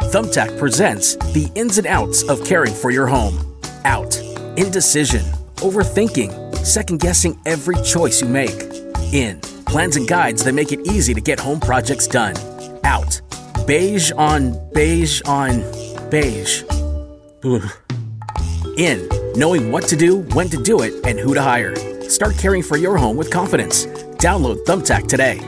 Thumbtack presents the ins and outs of caring for your home. Out. Indecision. Overthinking. Second-guessing every choice you make. In. Plans and guides that make it easy to get home projects done. Out. Beige on beige on beige. Ugh. In. Knowing what to do, when to do it, and who to hire. Start caring for your home with confidence. Download Thumbtack today.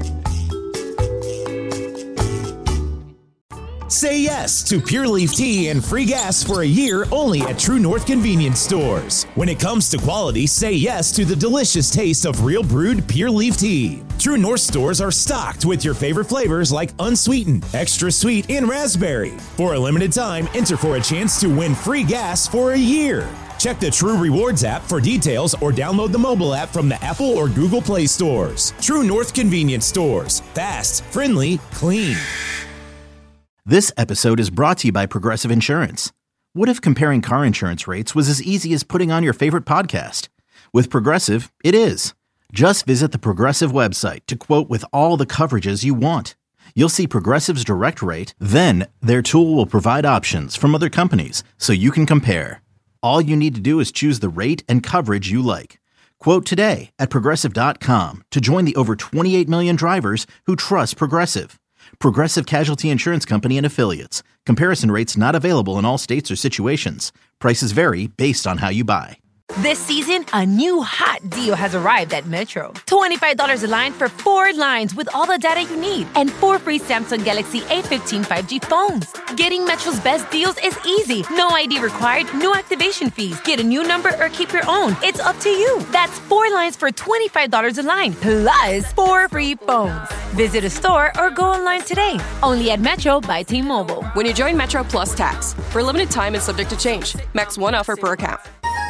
Say yes to Pure Leaf Tea and free gas for a year only at True North Convenience Stores. When it comes to quality, say yes to the delicious taste of real brewed Pure Leaf Tea. True North stores are stocked with your favorite flavors like unsweetened, extra sweet, and raspberry. For a limited time, enter for a chance to win free gas for a year. Check the True Rewards app for details or download the mobile app from the Apple or Google Play stores. True North Convenience Stores. Fast, friendly, clean. This episode is brought to you by Progressive Insurance. What if comparing car insurance rates was as easy as putting on your favorite podcast? With Progressive, it is. Just visit the Progressive website to quote with all the coverages you want. You'll see Progressive's direct rate, then their tool will provide options from other companies so you can compare. All you need to do is choose the rate and coverage you like. Quote today at Progressive.com to join the over 28 million drivers who trust Progressive. Progressive Casualty Insurance Company and Affiliates. Comparison rates not available in all states or situations. Prices vary based on how you buy. This season, a new hot deal has arrived at Metro. $25 a line for 4 lines with all the data you need and 4 free Samsung Galaxy A15 5G phones. Getting Metro's best deals is easy. No ID required, no activation fees. Get a new number or keep your own. It's up to you. That's 4 lines for $25 a line, plus 4 free phones. Visit a store or go online today. Only at Metro by T-Mobile. When you join Metro Plus Tax. For a limited time and subject to change. Max 1 offer per account.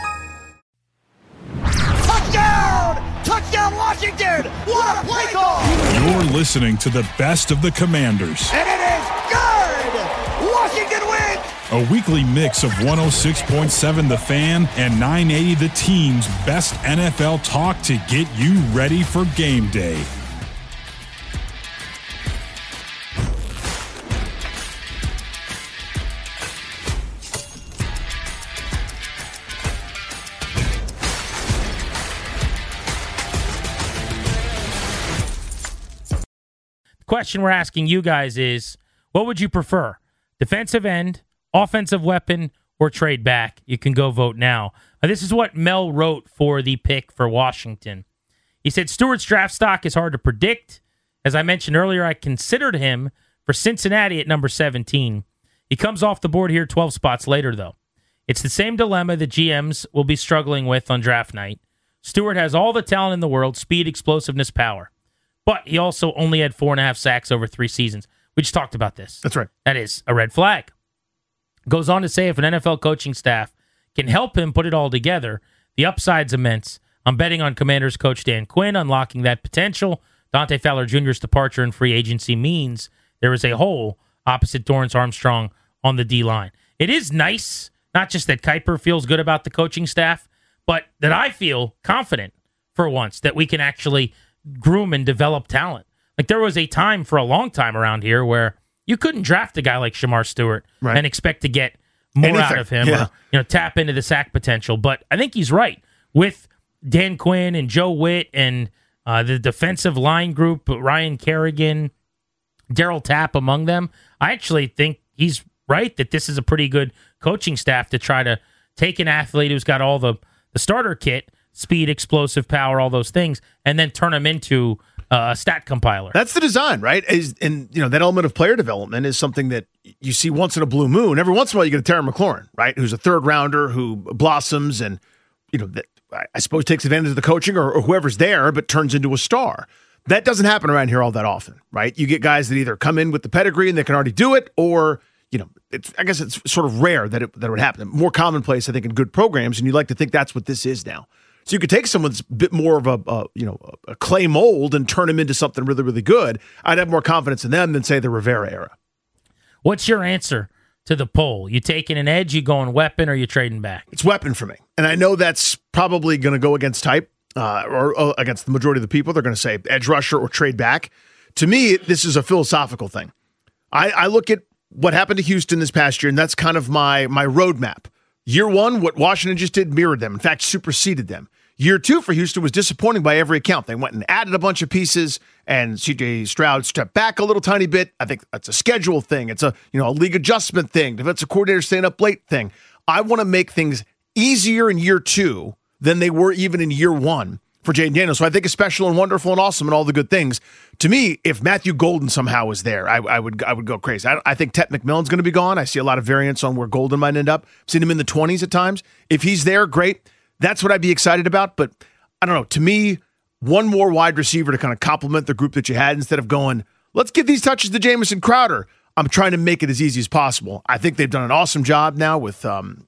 Touchdown! Touchdown, Washington! What a play call! You're listening to the best of the Commanders. And it is good! Washington wins! A weekly mix of 106.7 The Fan and 980 The Team's best NFL talk to get you ready for game day. Question we're asking you guys is, what would you prefer? Defensive end, offensive weapon, or trade back? You can go vote now. This is what Mel wrote for the pick for Washington. He said, Stewart's draft stock is hard to predict. As I mentioned earlier, I considered him for Cincinnati at number 17. He comes off the board here 12 spots later, though. It's the same dilemma that GMs will be struggling with on draft night. Stewart has all the talent in the world, speed, explosiveness, power. But he also only had 4.5 sacks over 3 seasons. We just talked about this. That's right. That is a red flag. Goes on to say if an NFL coaching staff can help him put it all together, the upside's immense. I'm betting on Commanders coach Dan Quinn unlocking that potential. Dante Fowler Jr.'s departure in free agency means there is a hole opposite Dorrance Armstrong on the D-line. It is nice, not just that Kiper feels good about the coaching staff, but that I feel confident for once that we can actually groom and develop talent. Like there was a time for a long time around here where you couldn't draft a guy like Shamar Stewart and expect to get more out of him or tap into the sack potential. But I think he's right. With Dan Quinn and Joe Witt and the defensive line group, Ryan Kerrigan, Daryl Tapp among them, I actually think he's right that this is a pretty good coaching staff to try to take an athlete who's got all the starter kit, speed, explosive power, all those things, and then turn them into a stat compiler. That's the design, right? And that element of player development is something that you see once in a blue moon. Every once in a while, you get a Terry McLaurin, right, who's a third rounder who blossoms and that I suppose takes advantage of the coaching or whoever's there, but turns into a star. That doesn't happen around here all that often, right? You get guys that either come in with the pedigree and they can already do it, or I guess it's sort of rare that it would happen. More commonplace, I think, in good programs, and you like to think that's what this is now. So you could take someone that's a bit more of a clay mold and turn him into something really, really good. I'd have more confidence in them than, say, the Rivera era. What's your answer to the poll? You taking an edge, you going weapon, or you trading back? It's weapon for me. And I know that's probably going to go against type or against the majority of the people. They're going to say edge rusher or trade back. To me, this is a philosophical thing. I look at what happened to Houston this past year, and that's kind of my roadmap. Year one, what Washington just did mirrored them. In fact, superseded them. Year two for Houston was disappointing by every account. They went and added a bunch of pieces, and C.J. Stroud stepped back a little tiny bit. I think that's a schedule thing. It's a league adjustment thing. Defensive coordinator staying up late thing. I want to make things easier in year two than they were even in year one for Jayden Daniels. So I think it's special and wonderful and awesome and all the good things. To me, if Matthew Golden somehow was there, I would go crazy. I think Tet McMillan's going to be gone. I see a lot of variance on where Golden might end up. I've seen him in the 20s at times. If he's there, great. That's what I'd be excited about. But I don't know. To me, one more wide receiver to kind of complement the group that you had instead of going, let's give these touches to Jamison Crowder. I'm trying to make it as easy as possible. I think they've done an awesome job now with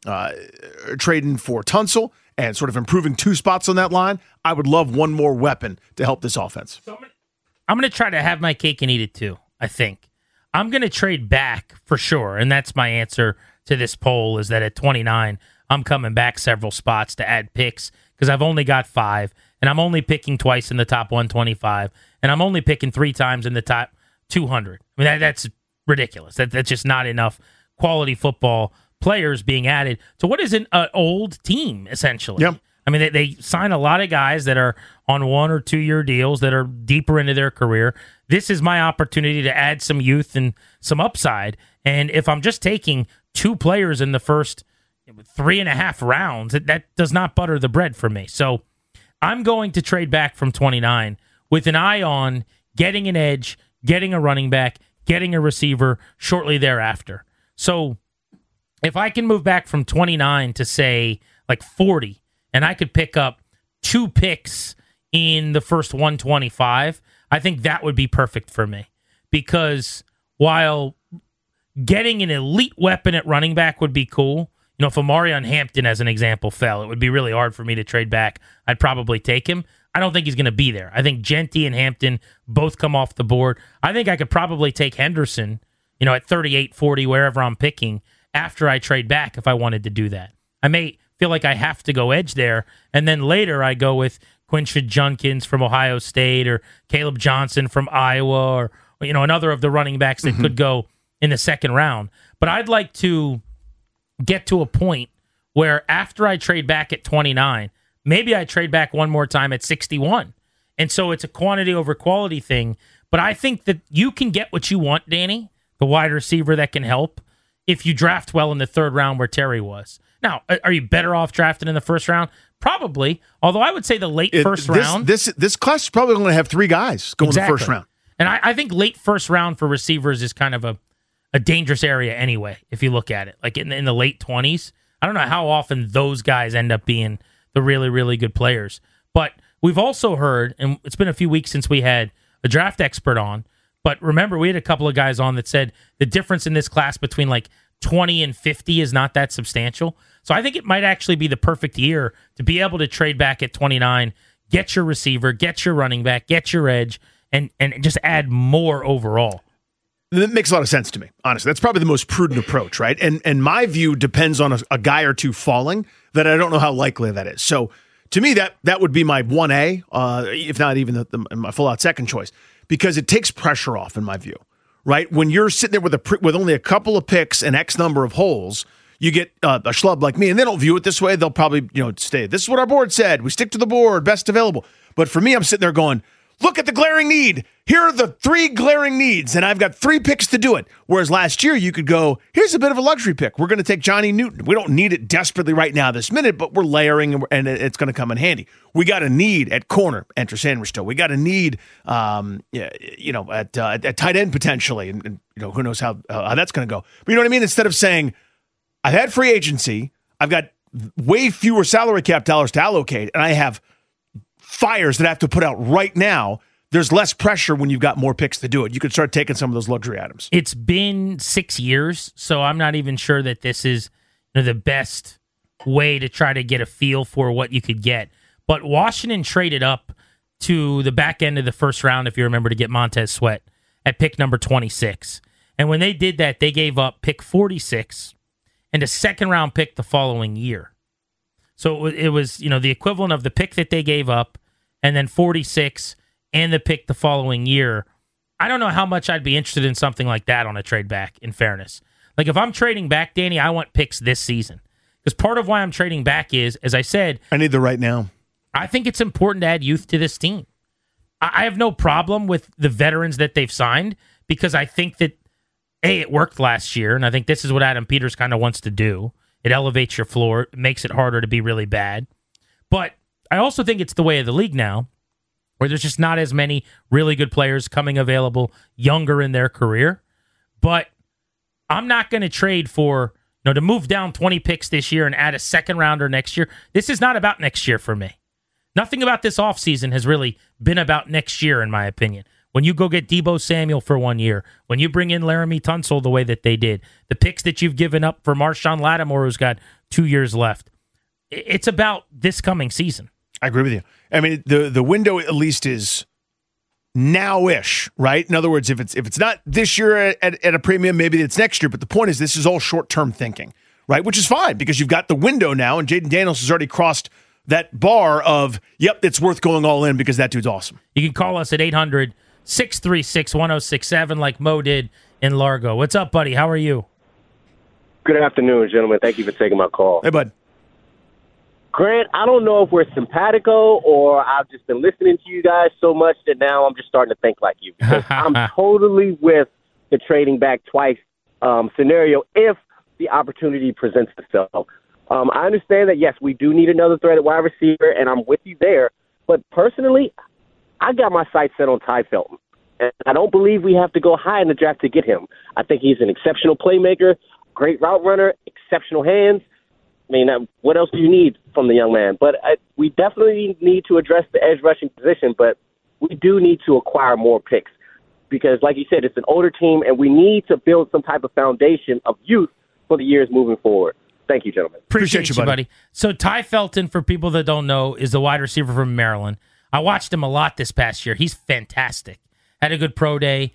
trading for Tunsil and sort of improving two spots on that line. I would love one more weapon to help this offense. I'm going to try to have my cake and eat it too, I think. I'm going to trade back for sure, and that's my answer to this poll, is that at 29, I'm coming back several spots to add picks because I've only got 5, and I'm only picking twice in the top 125, and I'm only picking 3 times in the top 200. I mean, that's ridiculous. That's just not enough quality football players being added to what is an old team, essentially. Yep. I mean, they sign a lot of guys that are on 1 or 2 year deals that are deeper into their career. This is my opportunity to add some youth and some upside. And if I'm just taking 2 players in the first 3.5 rounds, that does not butter the bread for me. So I'm going to trade back from 29 with an eye on getting an edge, getting a running back, getting a receiver shortly thereafter. So if I can move back from 29 to, say, like 40, and I could pick up 2 picks in the first 125, I think that would be perfect for me. Because while getting an elite weapon at running back would be cool, if Omarion Hampton, as an example, fell, it would be really hard for me to trade back. I'd probably take him. I don't think he's going to be there. I think Genty and Hampton both come off the board. I think I could probably take Henderson, at 38, 40, wherever I'm picking, after I trade back if I wanted to do that. I may feel like I have to go edge there, and then later I go with Quinshon Judkins from Ohio State or Caleb Johnson from Iowa or another of the running backs that could go in the second round. But I'd like to get to a point where after I trade back at 29, maybe I trade back one more time at 61. And so it's a quantity over quality thing. But I think that you can get what you want, Danny, the wide receiver that can help, if you draft well in the 3rd round where Terry was. Now, are you better off drafting in the 1st round? Probably. Although I would say the late first round. This class is probably going to have 3 guys going in the 1st round. And I think late 1st round for receivers is kind of a dangerous area anyway, if you look at it. Like in the late 20s, I don't know how often those guys end up being the really, really good players. But we've also heard, and it's been a few weeks since we had a draft expert on, but remember, we had a couple of guys on that said the difference in this class between like 20 and 50 is not that substantial. So I think it might actually be the perfect year to be able to trade back at 29, get your receiver, get your running back, get your edge, and just add more overall. That makes a lot of sense to me, honestly. That's probably the most prudent approach, right? And my view depends on a guy or two falling that I don't know how likely that is. So to me, that would be my 1A, if not even my full-out second choice, because it takes pressure off, in my view, right? When you're sitting there with only a couple of picks and X number of holes, you get a schlub like me, and they don't view it this way. They'll probably stay, this is what our board said. We stick to the board, best available. But for me, I'm sitting there going, look at the glaring need. Here are the 3 glaring needs, and I've got 3 picks to do it. Whereas last year, you could go, here's a bit of a luxury pick. We're going to take Johnny Newton. We don't need it desperately right now this minute, but we're layering, and it's going to come in handy. We got a need at corner, enter Sanders still. We got a need, at tight end potentially, and who knows how that's going to go. But you know what I mean? Instead of saying, I've had free agency, I've got way fewer salary cap dollars to allocate, and I have fires that I have to put out right now, there's less pressure when you've got more picks to do it. You can start taking some of those luxury items. It's been 6 years, so I'm not even sure that this is the best way to try to get a feel for what you could get. But Washington traded up to the back end of the 1st round, if you remember, to get Montez Sweat at pick number 26. And when they did that, they gave up pick 46 and a 2nd-round pick the following year. So it was the equivalent of the pick that they gave up, and then 46 and the pick the following year. I don't know how much I'd be interested in something like that on a trade back, in fairness. Like, if I'm trading back, Danny, I want picks this season. Because part of why I'm trading back is, as I said, I need the right now. I think it's important to add youth to this team. I have no problem with the veterans that they've signed because I think that, A, it worked last year, and I think this is what Adam Peters kind of wants to do. It elevates your floor. It makes it harder to be really bad. But I also think it's the way of the league now, where there's just not as many really good players coming available younger in their career. But I'm not going to trade for, to move down 20 picks this year and add a second rounder next year. This is not about next year for me. Nothing about this offseason has really been about next year, in my opinion. When you go get Deebo Samuel for 1 year, when you bring in Laramie Tunsil the way that they did, the picks that you've given up for Marshawn Lattimore, who's got 2 years left, it's about this coming season. I agree with you. I mean, the window at least is now-ish, right? In other words, if it's not this year at a premium, maybe it's next year. But the point is, this is all short-term thinking, right? Which is fine because you've got the window now, and Jaden Daniels has already crossed that bar of, yep, it's worth going all in because that dude's awesome. You can call us at 800-636-1067 like Mo did in Largo. What's up, buddy? How are you? Good afternoon, gentlemen. Thank you for taking my call. Hey, bud. Grant, I don't know if we're simpatico or I've just been listening to you guys so much that now I'm just starting to think like you. Because I'm totally with the trading back twice scenario if the opportunity presents itself. I understand that, yes, we do need another threat at wide receiver, and I'm with you there. But personally, I got my sights set on Ty Felton. And I don't believe we have to go high in the draft to get him. I think he's an exceptional playmaker, great route runner, exceptional hands. I mean, what else do you need from the young man? But we definitely need to address the edge rushing position, but we do need to acquire more picks because, like you said, it's an older team, and we need to build some type of foundation of youth for the years moving forward. Thank you, gentlemen. Appreciate you, buddy. So Ty Felton, for people that don't know, is the wide receiver from Maryland. I watched him a lot this past year. He's fantastic. Had a good pro day.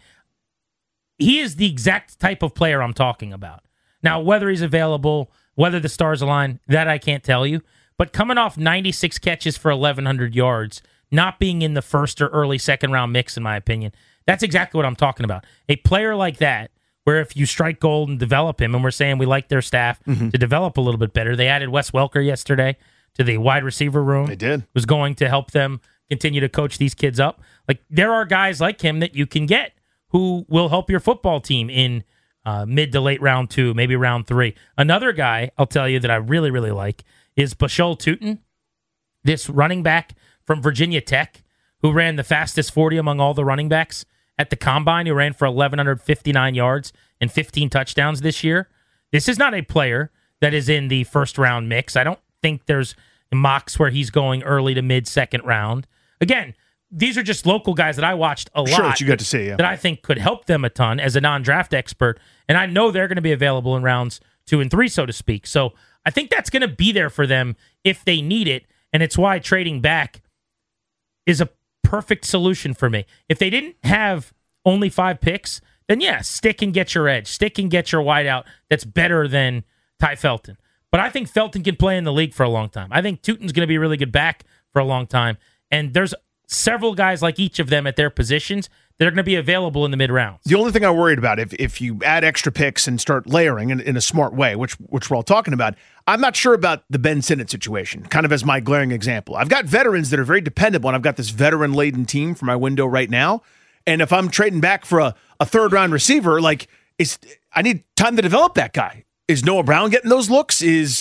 He is the exact type of player I'm talking about. Now, whether he's available, whether the stars align, that I can't tell you. But coming off 96 catches for 1,100 yards, not being in the first or early second round mix, in my opinion, that's exactly what I'm talking about. A player like that, where if you strike gold and develop him, and we're saying we like their staff to develop a little bit better. They added Wes Welker yesterday to the wide receiver room. They did. Was going to help them continue to coach these kids up. Like, there are guys like him that you can get who will help your football team in mid to late round 2, maybe round 3. Another guy, I'll tell you, that I really, really like is Bashol Tutin, this running back from Virginia Tech who ran the fastest 40 among all the running backs at the Combine, who ran for 1,159 yards and 15 touchdowns this year. This is not a player that is in the first round mix. I don't think there's mocks where he's going early to mid second round. Again, these are just local guys that I watched a lot. Sure, that you got to see, yeah. That I think could help them a ton as a non-draft expert. And I know they're going to be available in rounds 2 and 3, so to speak. So I think that's going to be there for them if they need it. And it's why trading back is a perfect solution for me. If they didn't have only 5 picks, then yeah, stick and get your edge. Stick and get your wideout that's better than Ty Felton. But I think Felton can play in the league for a long time. I think Tutin's going to be a really good back for a long time. And there's several guys like each of them at their positions that are going to be available in the mid-rounds. The only thing I'm worried about, if you add extra picks and start layering in a smart way, which we're all talking about, I'm not sure about the Ben Sinnott situation, kind of as my glaring example. I've got veterans that are very dependable, and I've got this veteran-laden team for my window right now. And if I'm trading back for a third-round receiver, I need time to develop that guy. Is Noah Brown getting those looks? Is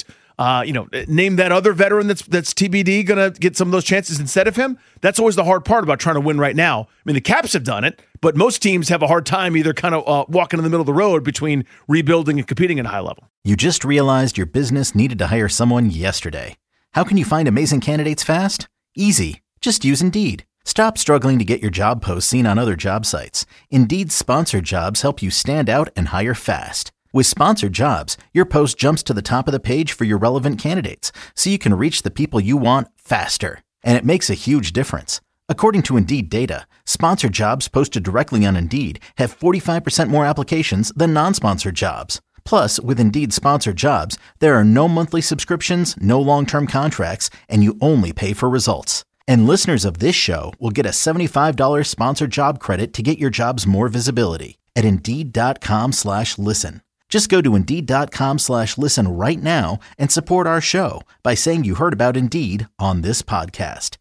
name that other veteran that's TBD going to get some of those chances instead of him? That's always the hard part about trying to win right now. I mean, the Caps have done it, but most teams have a hard time either kind of walking in the middle of the road between rebuilding and competing at a high level. You just realized your business needed to hire someone yesterday. How can you find amazing candidates fast? Easy. Just use Indeed. Stop struggling to get your job posts seen on other job sites. Indeed's sponsored jobs help you stand out and hire fast. With sponsored jobs, your post jumps to the top of the page for your relevant candidates, so you can reach the people you want faster. And it makes a huge difference. According to Indeed data, sponsored jobs posted directly on Indeed have 45% more applications than non-sponsored jobs. Plus, with Indeed sponsored jobs, there are no monthly subscriptions, no long-term contracts, and you only pay for results. And listeners of this show will get a $75 sponsored job credit to get your jobs more visibility at Indeed.com/listen. Just go to Indeed.com/listen right now and support our show by saying you heard about Indeed on this podcast.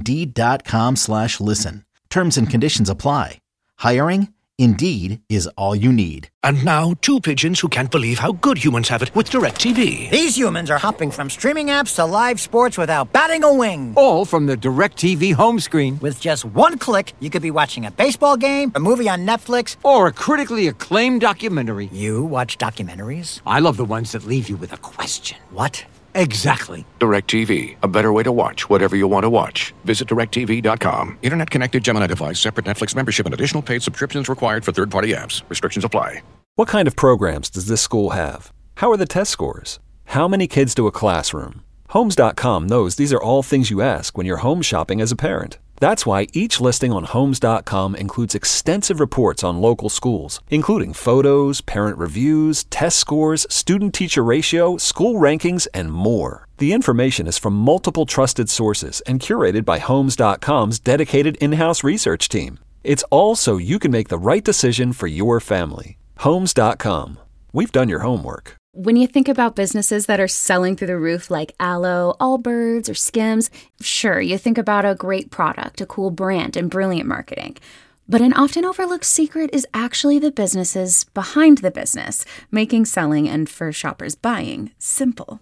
Indeed.com/listen. Terms and conditions apply. Hiring? Indeed is all you need. And now, two pigeons who can't believe how good humans have it with DirecTV. These humans are hopping from streaming apps to live sports without batting a wing. All from the DirecTV home screen. With just one click, you could be watching a baseball game, a movie on Netflix, or a critically acclaimed documentary. You watch documentaries? I love the ones that leave you with a question. What? Exactly. DirecTV, a better way to watch whatever you want to watch. Visit DirecTV.com. Internet-connected Gemini device, separate Netflix membership, and additional paid subscriptions required for third-party apps. Restrictions apply. What kind of programs does this school have? How are the test scores? How many kids do a classroom? Homes.com knows these are all things you ask when you're home shopping as a parent. That's why each listing on Homes.com includes extensive reports on local schools, including photos, parent reviews, test scores, student-teacher ratio, school rankings, and more. The information is from multiple trusted sources and curated by Homes.com's dedicated in-house research team. It's all so you can make the right decision for your family. Homes.com. We've done your homework. When you think about businesses that are selling through the roof like Aloe, Allbirds, or Skims, sure, you think about a great product, a cool brand, and brilliant marketing. But an often overlooked secret is actually the businesses behind the business, making selling and for shoppers buying simple.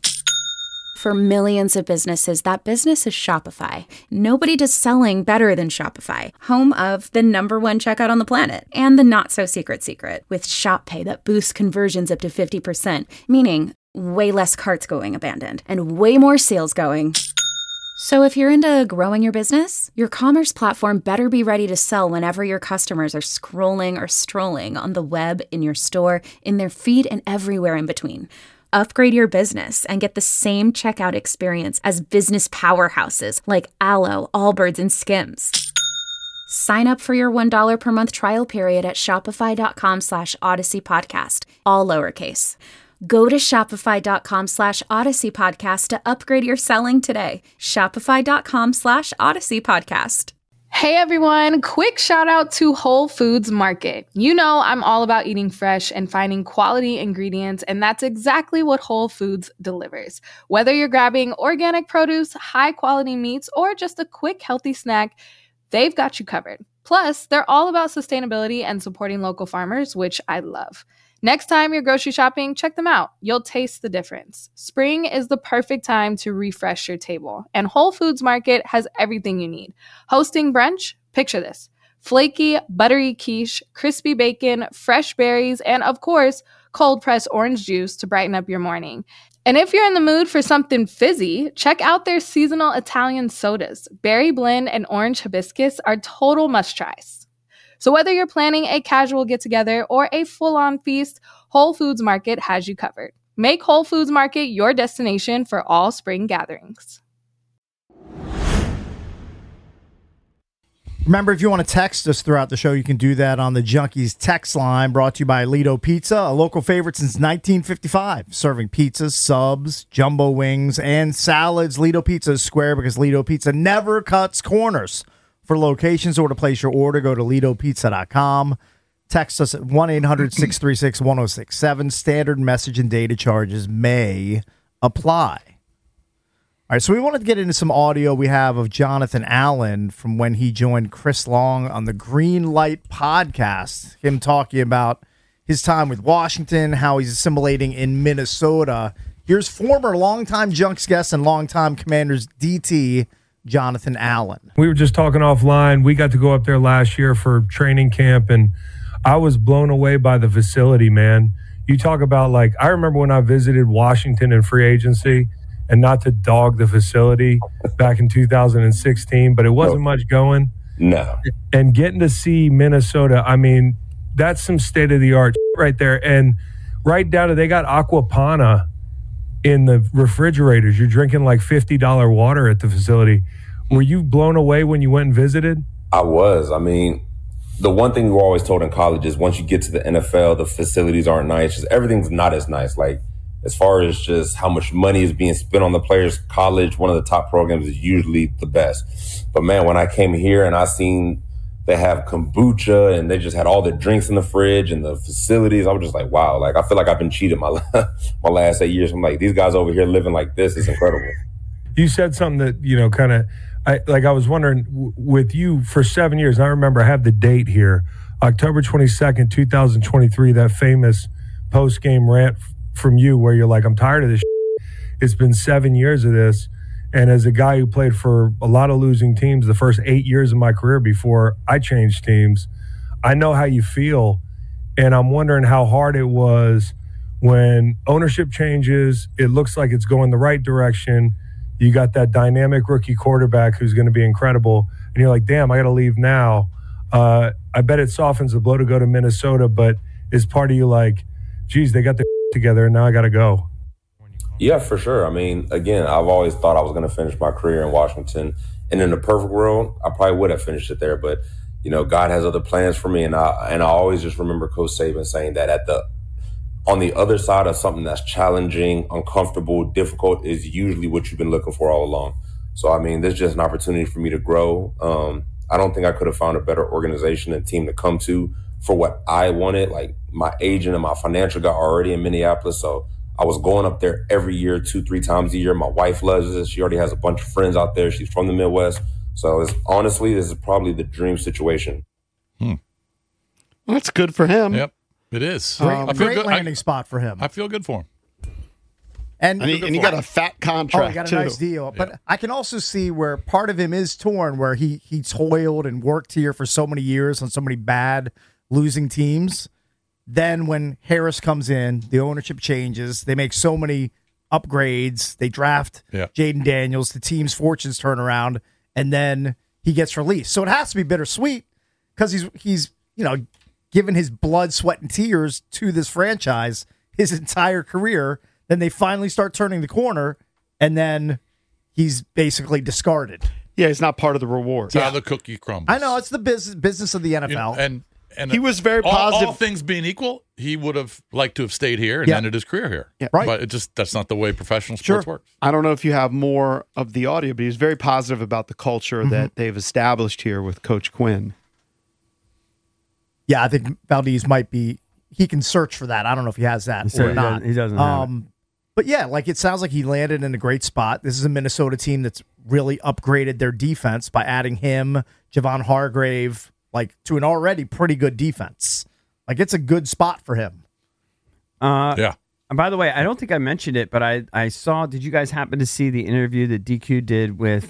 For millions of businesses, that business is Shopify. Nobody does selling better than Shopify, home of the #1 checkout on the planet and the not-so-secret secret with Shop Pay that boosts conversions up to 50%, meaning way less carts going abandoned and way more sales going. So if you're into growing your business, your commerce platform better be ready to sell whenever your customers are scrolling or strolling on the web, in your store, in their feed, and everywhere in between. Upgrade your business and get the same checkout experience as business powerhouses like Aloe, Allbirds, and Skims. Sign up for your $1 per month trial period at shopify.com/Odyssey Podcast, all lowercase. Go to shopify.com/Odyssey Podcast to upgrade your selling today. Shopify.com/Odyssey Podcast. Hey everyone, quick shout out to Whole Foods Market. You know I'm all about eating fresh and finding quality ingredients, and that's exactly what Whole Foods delivers. Whether you're grabbing organic produce, high quality meats, or just a quick healthy snack, they've got you covered. Plus, they're all about sustainability and supporting local farmers, which I love. Next time you're grocery shopping, check them out. You'll taste the difference. Spring is the perfect time to refresh your table, and Whole Foods Market has everything you need. Hosting brunch? Picture this. Flaky, buttery quiche, crispy bacon, fresh berries, and of course, cold-pressed orange juice to brighten up your morning. And if you're in the mood for something fizzy, check out their seasonal Italian sodas. Berry blend and orange hibiscus are total must-tries. So whether you're planning a casual get-together or a full-on feast, Whole Foods Market has you covered. Make Whole Foods Market your destination for all spring gatherings. Remember, if you want to text us throughout the show, you can do that on the Junkies text line, brought to you by Lido Pizza, a local favorite since 1955. Serving pizzas, subs, jumbo wings, and salads. Lido Pizza is square because Lido Pizza never cuts corners. For locations or to place your order, go to LidoPizza.com. Text us at 1-800-636-1067. Standard message and data charges may apply. All right, so we wanted to get into some audio we have of Jonathan Allen from when he joined Chris Long on the Green Light podcast. Him talking about his time with Washington, how he's assimilating in Minnesota. Here's former longtime Junks guest and longtime Commanders DT, Jonathan Allen. We were just talking offline. We got to go up there last year for training camp, and I was blown away by the facility, man. You talk about, like, I remember when I visited Washington in free agency, and not to dog the facility back in 2016, but it wasn't much going. No. And getting to see Minnesota, I mean, that's some state-of-the-art right there. And right down to, they got Aquapana in the refrigerators. You're drinking like $50 water at the facility. Were you blown away when you went and visited? I was. I mean, the one thing we were always told in college is once you get to the NFL, the facilities aren't nice. Just everything's not as nice. Like, as far as just how much money is being spent on the players, college, one of the top programs is usually the best. But man, when I came here and I seen they have kombucha and they just had all the drinks in the fridge and the facilities, I was just like, wow, like I feel like I've been cheated my last 8 years. I'm like, these guys over here living like this is incredible. You said something that, you know, kind of, I was wondering with you for 7 years, and I remember I have the date here, October 22nd, 2023, that famous post-game rant from you where you're like, I'm tired of this shit. It's been 7 years of this. And as a guy who played for a lot of losing teams the first 8 years of my career before I changed teams, I know how you feel. And I'm wondering how hard it was when ownership changes, it looks like it's going the right direction. You got that dynamic rookie quarterback who's going to be incredible. And you're like, damn, I got to leave now. I bet it softens the blow to go to Minnesota, but is part of you like, geez, they got the together and now I got to go? Yeah, for sure. I mean, again, I've always thought I was going to finish my career in Washington. And in the perfect world, I probably would have finished it there. But, you know, God has other plans for me. And I always just remember Coach Saban saying that on the other side of something that's challenging, uncomfortable, difficult is usually what you've been looking for all along. So, I mean, this is just an opportunity for me to grow. I don't think I could have found a better organization and team to come to for what I wanted. Like, my agent and my financial guy are already in Minneapolis, so I was going up there every year, 2-3 times a year. My wife loves this. She already has a bunch of friends out there. She's from the Midwest. So honestly, this is probably the dream situation. Well, that's good for him. Yep, it is. Great landing spot for him. I feel good for him. And he got a fat contract, he got a too. nice deal. But I can also see where part of him is torn, where he toiled and worked here for so many years on so many bad losing teams. Then when Harris comes in, the ownership changes. They make so many upgrades. They draft Jaden Daniels. The team's fortunes turn around, and then he gets released. So it has to be bittersweet because he's given his blood, sweat, and tears to this franchise his entire career. Then they finally start turning the corner, and then he's basically discarded. Yeah, he's not part of the reward. It's how the cookie crumbles. I know, it's the business of the NFL. And he was very positive. All things being equal, he would have liked to have stayed here and ended his career here. Yeah, right. But that's not the way professional sports works. I don't know if you have more of the audio, but he's very positive about the culture that they've established here with Coach Quinn. Yeah, I think Valdez might be. He can search for that. I don't know if he has that or not. He doesn't have it. But yeah, like it sounds like he landed in a great spot. This is a Minnesota team that's really upgraded their defense by adding him, Javon Hargrave, like to an already pretty good defense. Like it's a good spot for him. Yeah. And by the way, I don't think I mentioned it, but I saw. Did you guys happen to see the interview that DQ did with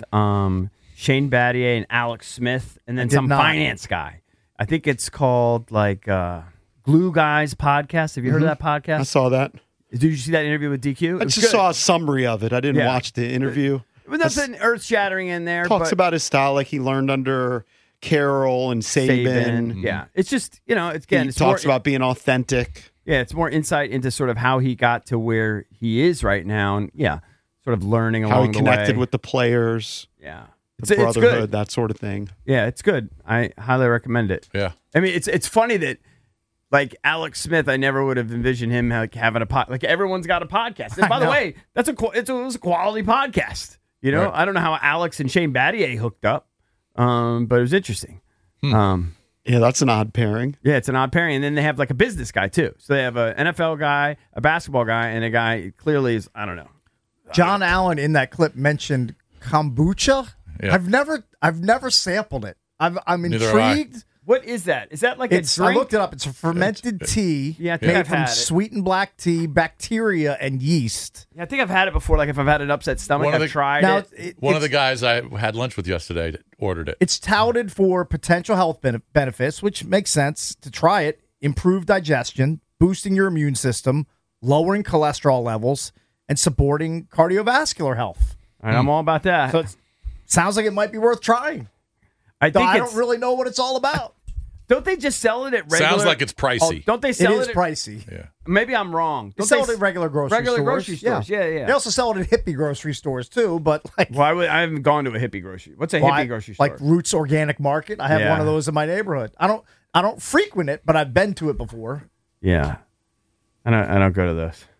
Shane Battier and Alex Smith, and then some finance guy? I think it's called like Glue Guys Podcast. Have you heard of that podcast? I saw that. Did you see that interview with DQ? I just saw a summary of it. I didn't watch the interview. But nothing earth-shattering in there. Talks about his style, like he learned under Carroll and Saban. Yeah, it's just it's talks about being authentic. Yeah, it's more insight into sort of how he got to where he is right now, and sort of learning along the way. How he connected with the players. Yeah, the brotherhood, that sort of thing. Yeah, it's good. I highly recommend it. Yeah, I mean, it's funny that. Like Alex Smith, I never would have envisioned him having a podcast. Like everyone's got a podcast. And by the way, it was a quality podcast. You know, I don't know how Alex and Shane Battier hooked up, but it was interesting. Yeah, that's an odd pairing. Yeah, it's an odd pairing. And then they have like a business guy too. So they have an NFL guy, a basketball guy, and a guy who clearly is, I don't know. John Allen in that clip mentioned kombucha. Yeah. I've never sampled it. I'm intrigued. What is that? Is that like a drink? I looked it up. It's a fermented tea made from sweetened black tea, bacteria, and yeast. Yeah, I think I've had it before. Like if I've had an upset stomach, I've tried it. One of the guys I had lunch with yesterday ordered it. It's touted for potential health benefits, which makes sense to try it. Improve digestion, boosting your immune system, lowering cholesterol levels, and supporting cardiovascular health. All right, I'm all about that. So it sounds like it might be worth trying. I don't really know what it's all about. Don't they just sell it at regular? Sounds like it's pricey. Don't they sell it? It is pricey. Yeah. Maybe I'm wrong. They sell it at regular grocery stores. Grocery stores. Yeah. They also sell it at hippie grocery stores too. But like, I haven't gone to a hippie grocery. What's a hippie grocery store? Like Roots Organic Market. I have one of those in my neighborhood. I don't frequent it, but I've been to it before. Yeah, I don't go to those.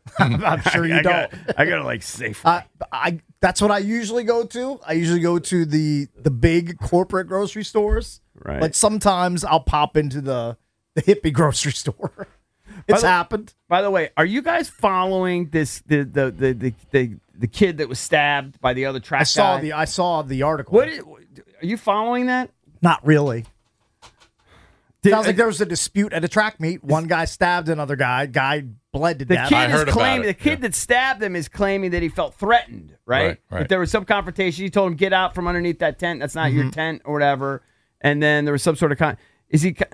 I'm sure you don't. I gotta like Safeway. That's what I usually go to. I usually go to the big corporate grocery stores. Right. But sometimes I'll pop into the hippie grocery store. It's happened. By the way, are you guys following this the kid that was stabbed by the other track guy? I saw the article. Are you following that? Not really. Sounds like there was a dispute at a track meet. One guy stabbed another guy. Guy bled to death. The kid that stabbed him is claiming that he felt threatened, right? That there was some confrontation. He told him, get out from underneath that tent. That's not your tent or whatever. And then there was some sort of did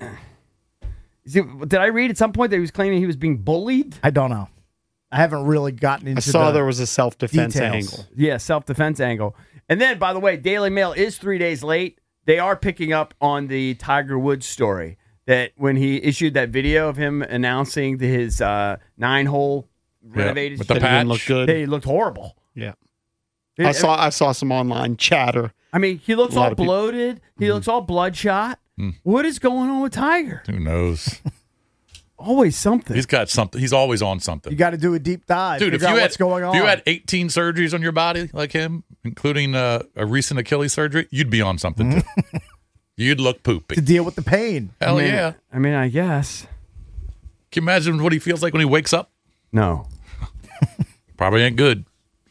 I read at some point that he was claiming he was being bullied? I don't know. I haven't really gotten into I saw there was a self-defense angle. Yeah, self-defense angle. And then, by the way, Daily Mail is 3 days late. They are picking up on the Tiger Woods story. That when he issued that video of him announcing his 9-hole renovated, with the patch, look good. He looked horrible. Yeah, I saw some online chatter. I mean, he looks all bloated. He looks all bloodshot. What is going on with Tiger? Who knows? Always something. He's got something. He's always on something. You got to do a deep dive. Dude, figure out what's going on. If you had 18 surgeries on your body like him, including a recent Achilles surgery, you'd be on something too. You'd look poopy. To deal with the pain. Hell yeah. I mean, I guess. Can you imagine what he feels like when he wakes up? No. Probably ain't good.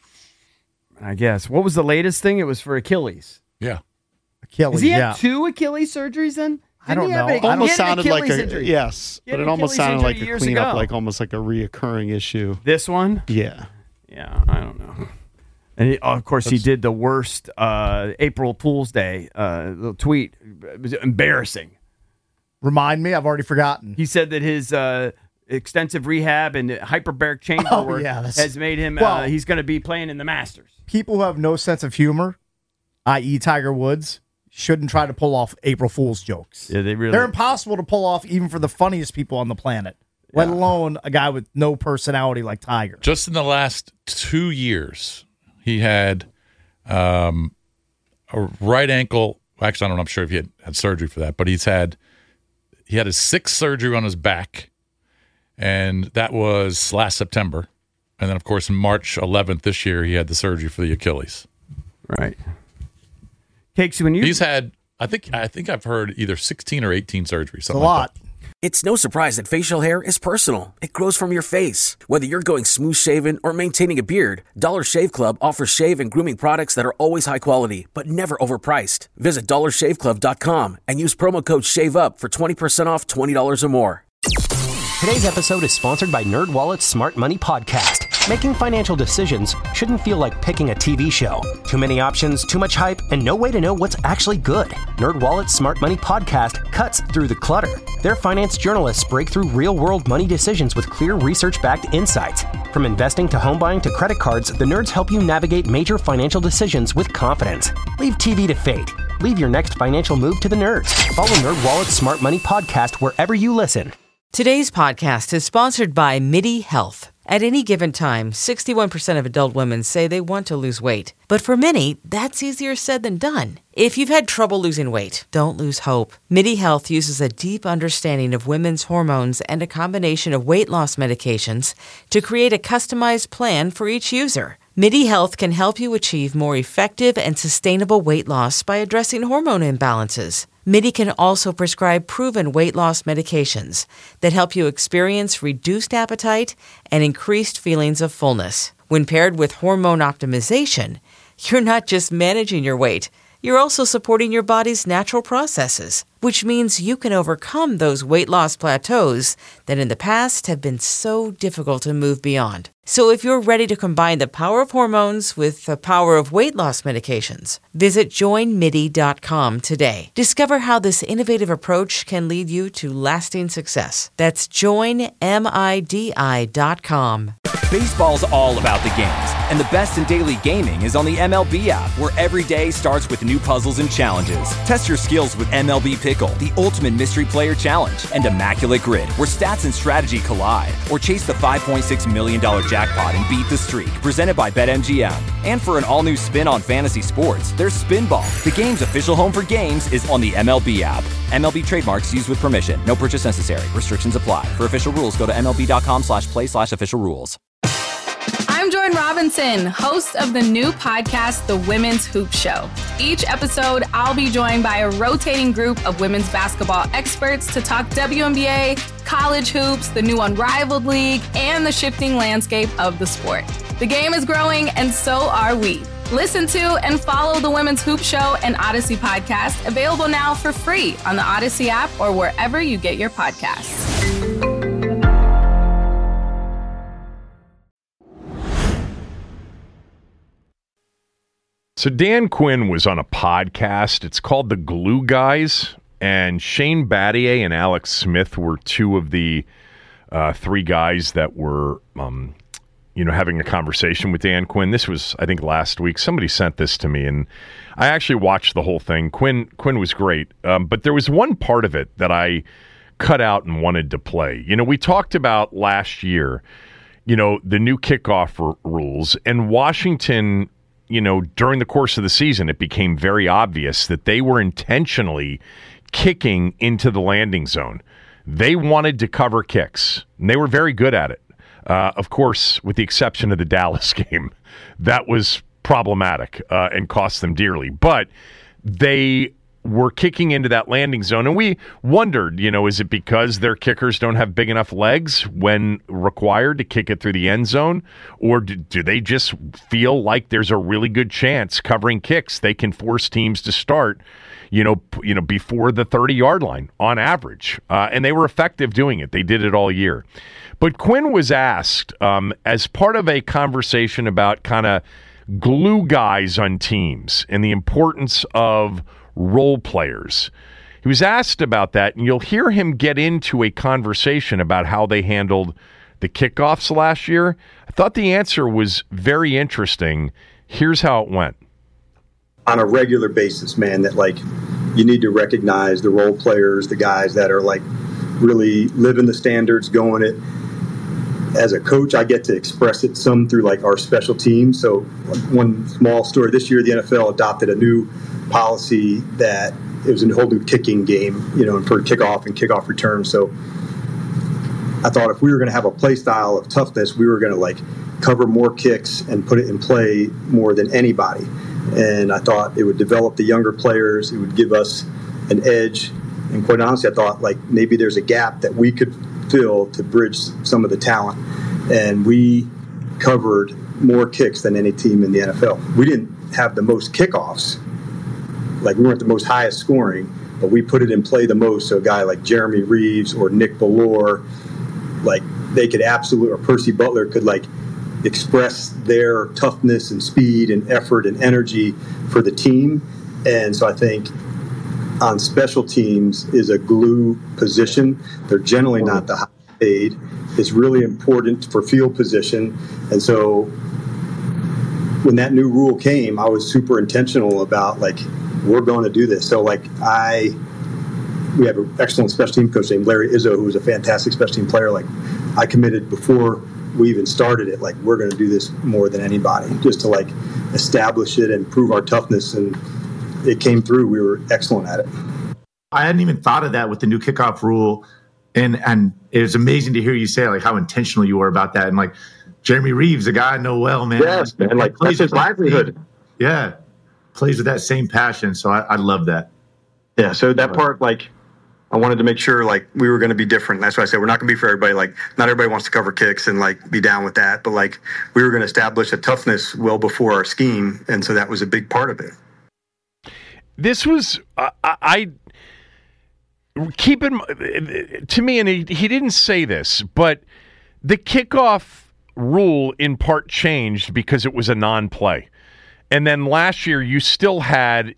I guess. What was the latest thing? It was for Achilles. Yeah. Achilles, Has he had 2 Achilles surgeries then? I don't know. Almost sounded like injury. Yes, but it almost sounded like a cleanup, like almost like a reoccurring issue. This one? Yeah. Yeah, I don't know. And of course, he did the worst April Fool's Day little tweet. It was embarrassing. Remind me, I've already forgotten. He said that his extensive rehab and hyperbaric chamber work has made him. He's going to be playing in the Masters. People who have no sense of humor, i.e., Tiger Woods, shouldn't try to pull off April Fool's jokes. Yeah, they're impossible to pull off, even for the funniest people on the planet. Let alone a guy with no personality like Tiger. Just in the last 2 years. He had a right ankle. Actually, I don't know. I'm sure if he had surgery for that, but he had his 6th surgery on his back, and that was last September. And then, of course, March 11th this year, he had the surgery for the Achilles. Right. Cakes, when he's had, I think I've heard either 16 or 18 surgeries. A lot. It's no surprise that facial hair is personal. It grows from your face. Whether you're going smooth shaven or maintaining a beard, Dollar Shave Club offers shave and grooming products that are always high quality, but never overpriced. Visit DollarShaveClub.com and use promo code SHAVEUP for 20% off $20 or more. Today's episode is sponsored by NerdWallet's Smart Money Podcast. Making financial decisions shouldn't feel like picking a TV show. Too many options, too much hype, and no way to know what's actually good. NerdWallet's Smart Money Podcast cuts through the clutter. Their finance journalists break through real-world money decisions with clear research-backed insights. From investing to home buying to credit cards, the nerds help you navigate major financial decisions with confidence. Leave TV to fate. Leave your next financial move to the nerds. Follow NerdWallet's Smart Money Podcast wherever you listen. Today's podcast is sponsored by MIDI Health. At any given time, 61% of adult women say they want to lose weight. But for many, that's easier said than done. If you've had trouble losing weight, don't lose hope. MIDI Health uses a deep understanding of women's hormones and a combination of weight loss medications to create a customized plan for each user. MIDI Health can help you achieve more effective and sustainable weight loss by addressing hormone imbalances. MIDI can also prescribe proven weight loss medications that help you experience reduced appetite and increased feelings of fullness. When paired with hormone optimization, you're not just managing your weight, you're also supporting your body's natural processes, which means you can overcome those weight loss plateaus that in the past have been so difficult to move beyond. So if you're ready to combine the power of hormones with the power of weight loss medications, visit joinmidi.com today. Discover how this innovative approach can lead you to lasting success. That's joinmidi.com. Baseball's all about the games, and the best in daily gaming is on the MLB app, where every day starts with new puzzles and challenges. Test your skills with MLB Pickle, the ultimate mystery player challenge, and Immaculate Grid, where stats and strategy collide. Or chase the $5.6 million jackpot and beat the streak, presented by BetMGM. And for an all-new spin on fantasy sports, there's Spinball. The game's official home for games is on the MLB app. MLB trademarks used with permission. No purchase necessary. Restrictions apply. For official rules, go to MLB.com/play/official rules. I'm Jordan Robinson, host of the new podcast, The Women's Hoop Show. Each episode, I'll be joined by a rotating group of women's basketball experts to talk WNBA, college hoops, the new Unrivaled League, and the shifting landscape of the sport. The game is growing, and so are we. Listen to and follow The Women's Hoop Show and Odyssey podcast, available now for free on the Odyssey app or wherever you get your podcasts. So Dan Quinn was on a podcast. It's called The Glue Guys, and Shane Battier and Alex Smith were two of the three guys that were, having a conversation with Dan Quinn. This was, I think, last week. Somebody sent this to me, and I actually watched the whole thing. Quinn was great, but there was one part of it that I cut out and wanted to play. We talked about last year, the new kickoff rules, and Washington. During the course of the season, it became very obvious that they were intentionally kicking into the landing zone. They wanted to cover kicks, and they were very good at it. Of course, with the exception of the Dallas game, that was problematic and cost them dearly. But they were kicking into that landing zone, and we wondered, is it because their kickers don't have big enough legs when required to kick it through the end zone, or do they just feel like there's a really good chance covering kicks they can force teams to start, before the 30-yard line on average, and they were effective doing it. They did it all year. But Quinn was asked as part of a conversation about kind of glue guys on teams and the importance of role players. He was asked about that, and you'll hear him get into a conversation about how they handled the kickoffs last year. I thought the answer was very interesting. Here's how it went. On a regular basis, man, that you need to recognize the role players, the guys that are really living the standards, going it. As a coach, I get to express it some through our special teams. So one small story, this year the NFL adopted a new policy that it was a whole new kicking game, for kickoff and kickoff return. So I thought if we were going to have a play style of toughness, we were going to cover more kicks and put it in play more than anybody. And I thought it would develop the younger players. It would give us an edge. And quite honestly, I thought maybe there's a gap that we could fill to bridge some of the talent. And we covered more kicks than any team in the NFL. We didn't have the most kickoffs. We weren't the most highest scoring, but we put it in play the most. So a guy like Jeremy Reeves or Nick Bellore, they could absolutely, or Percy Butler could express their toughness and speed and effort and energy for the team. And so I think on special teams is a glue position. They're generally not the highest paid. It's really important for field position. And so when that new rule came, I was super intentional about we're going to do this. So we have an excellent special team coach named Larry Izzo, who's a fantastic special team player. I committed before we even started it, we're going to do this more than anybody, just to establish it and prove our toughness. And it came through. We were excellent at it. I hadn't even thought of that with the new kickoff rule. And it was amazing to hear you say how intentional you were about that. And Jeremy Reeves, a guy I know well, man. Yes, man. That's his livelihood. Yeah. Plays with that same passion. So I love that. Yeah. So that part, I wanted to make sure we were going to be different. That's why I said we're not going to be for everybody. Not everybody wants to cover kicks and be down with that. But we were going to establish a toughness well before our scheme. And so that was a big part of it. This was, I keep in to me, and he didn't say this, but the kickoff rule in part changed because it was a non-play. And then last year you still had,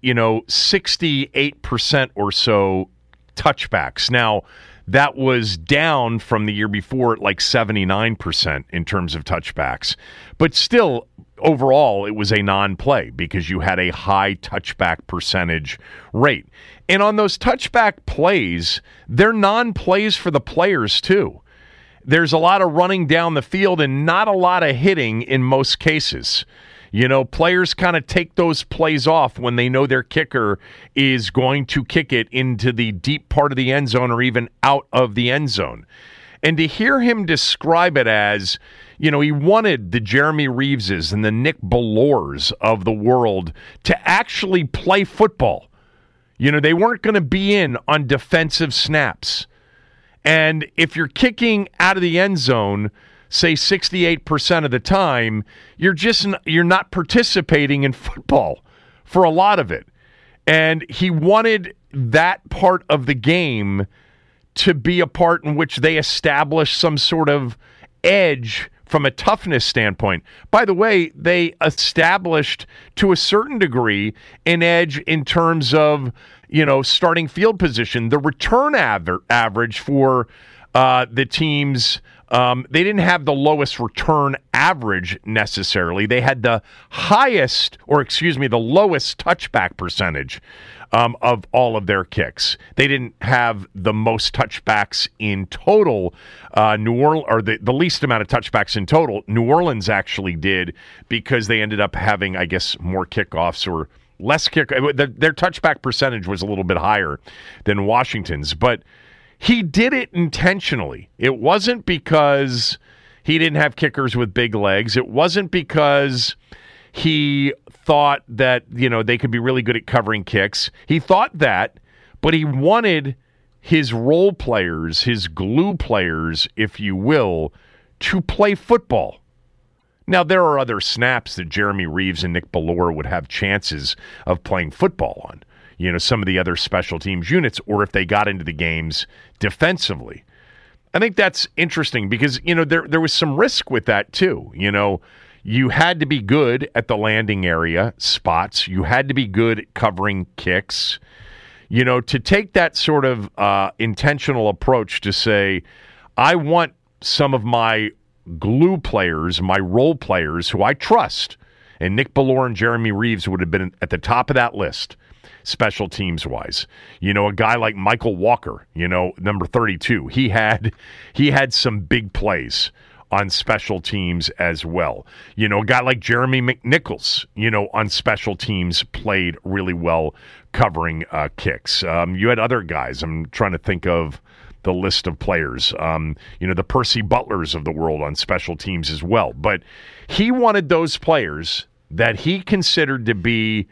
68% or so touchbacks. Now, that was down from the year before at 79% in terms of touchbacks. But still, overall, it was a non-play because you had a high touchback percentage rate. And on those touchback plays, they're non-plays for the players too. There's a lot of running down the field and not a lot of hitting in most cases. Players kind of take those plays off when they know their kicker is going to kick it into the deep part of the end zone or even out of the end zone. And to hear him describe it as, he wanted the Jeremy Reeveses and the Nick Bellores of the world to actually play football. They weren't going to be in on defensive snaps. And if you're kicking out of the end zone, say 68% of the time, you're not participating in football for a lot of it. And he wanted that part of the game to be a part in which they establish some sort of edge from a toughness standpoint. By the way, they established to a certain degree an edge in terms of, starting field position. The return average for the teams, they didn't have the lowest return average necessarily. They had the the lowest touchback percentage of all of their kicks. They didn't have the most touchbacks in total. New Orleans, or the least amount of touchbacks in total. New Orleans actually did, because they ended up having, I guess, more kickoffs or less kick. Their touchback percentage was a little bit higher than Washington's, but he did it intentionally. It wasn't because he didn't have kickers with big legs. It wasn't because he thought that, they could be really good at covering kicks. He thought that, but he wanted his role players, his glue players, if you will, to play football. Now, there are other snaps that Jeremy Reeves and Nick Bellore would have chances of playing football on. Some of the other special teams units, or if they got into the games defensively. I think that's interesting because, there was some risk with that too. You had to be good at the landing area spots. You had to be good at covering kicks. To take that sort of intentional approach to say, I want some of my glue players, my role players who I trust, and Nick Bellore and Jeremy Reeves would have been at the top of that list, special teams wise. A guy like Michael Walker, number 32, he had some big plays on special teams as well. A guy like Jeremy McNichols, on special teams played really well covering kicks. You had other guys. I'm trying to think of the list of players. The Percy Butlers of the world on special teams as well. But he wanted those players that he considered to be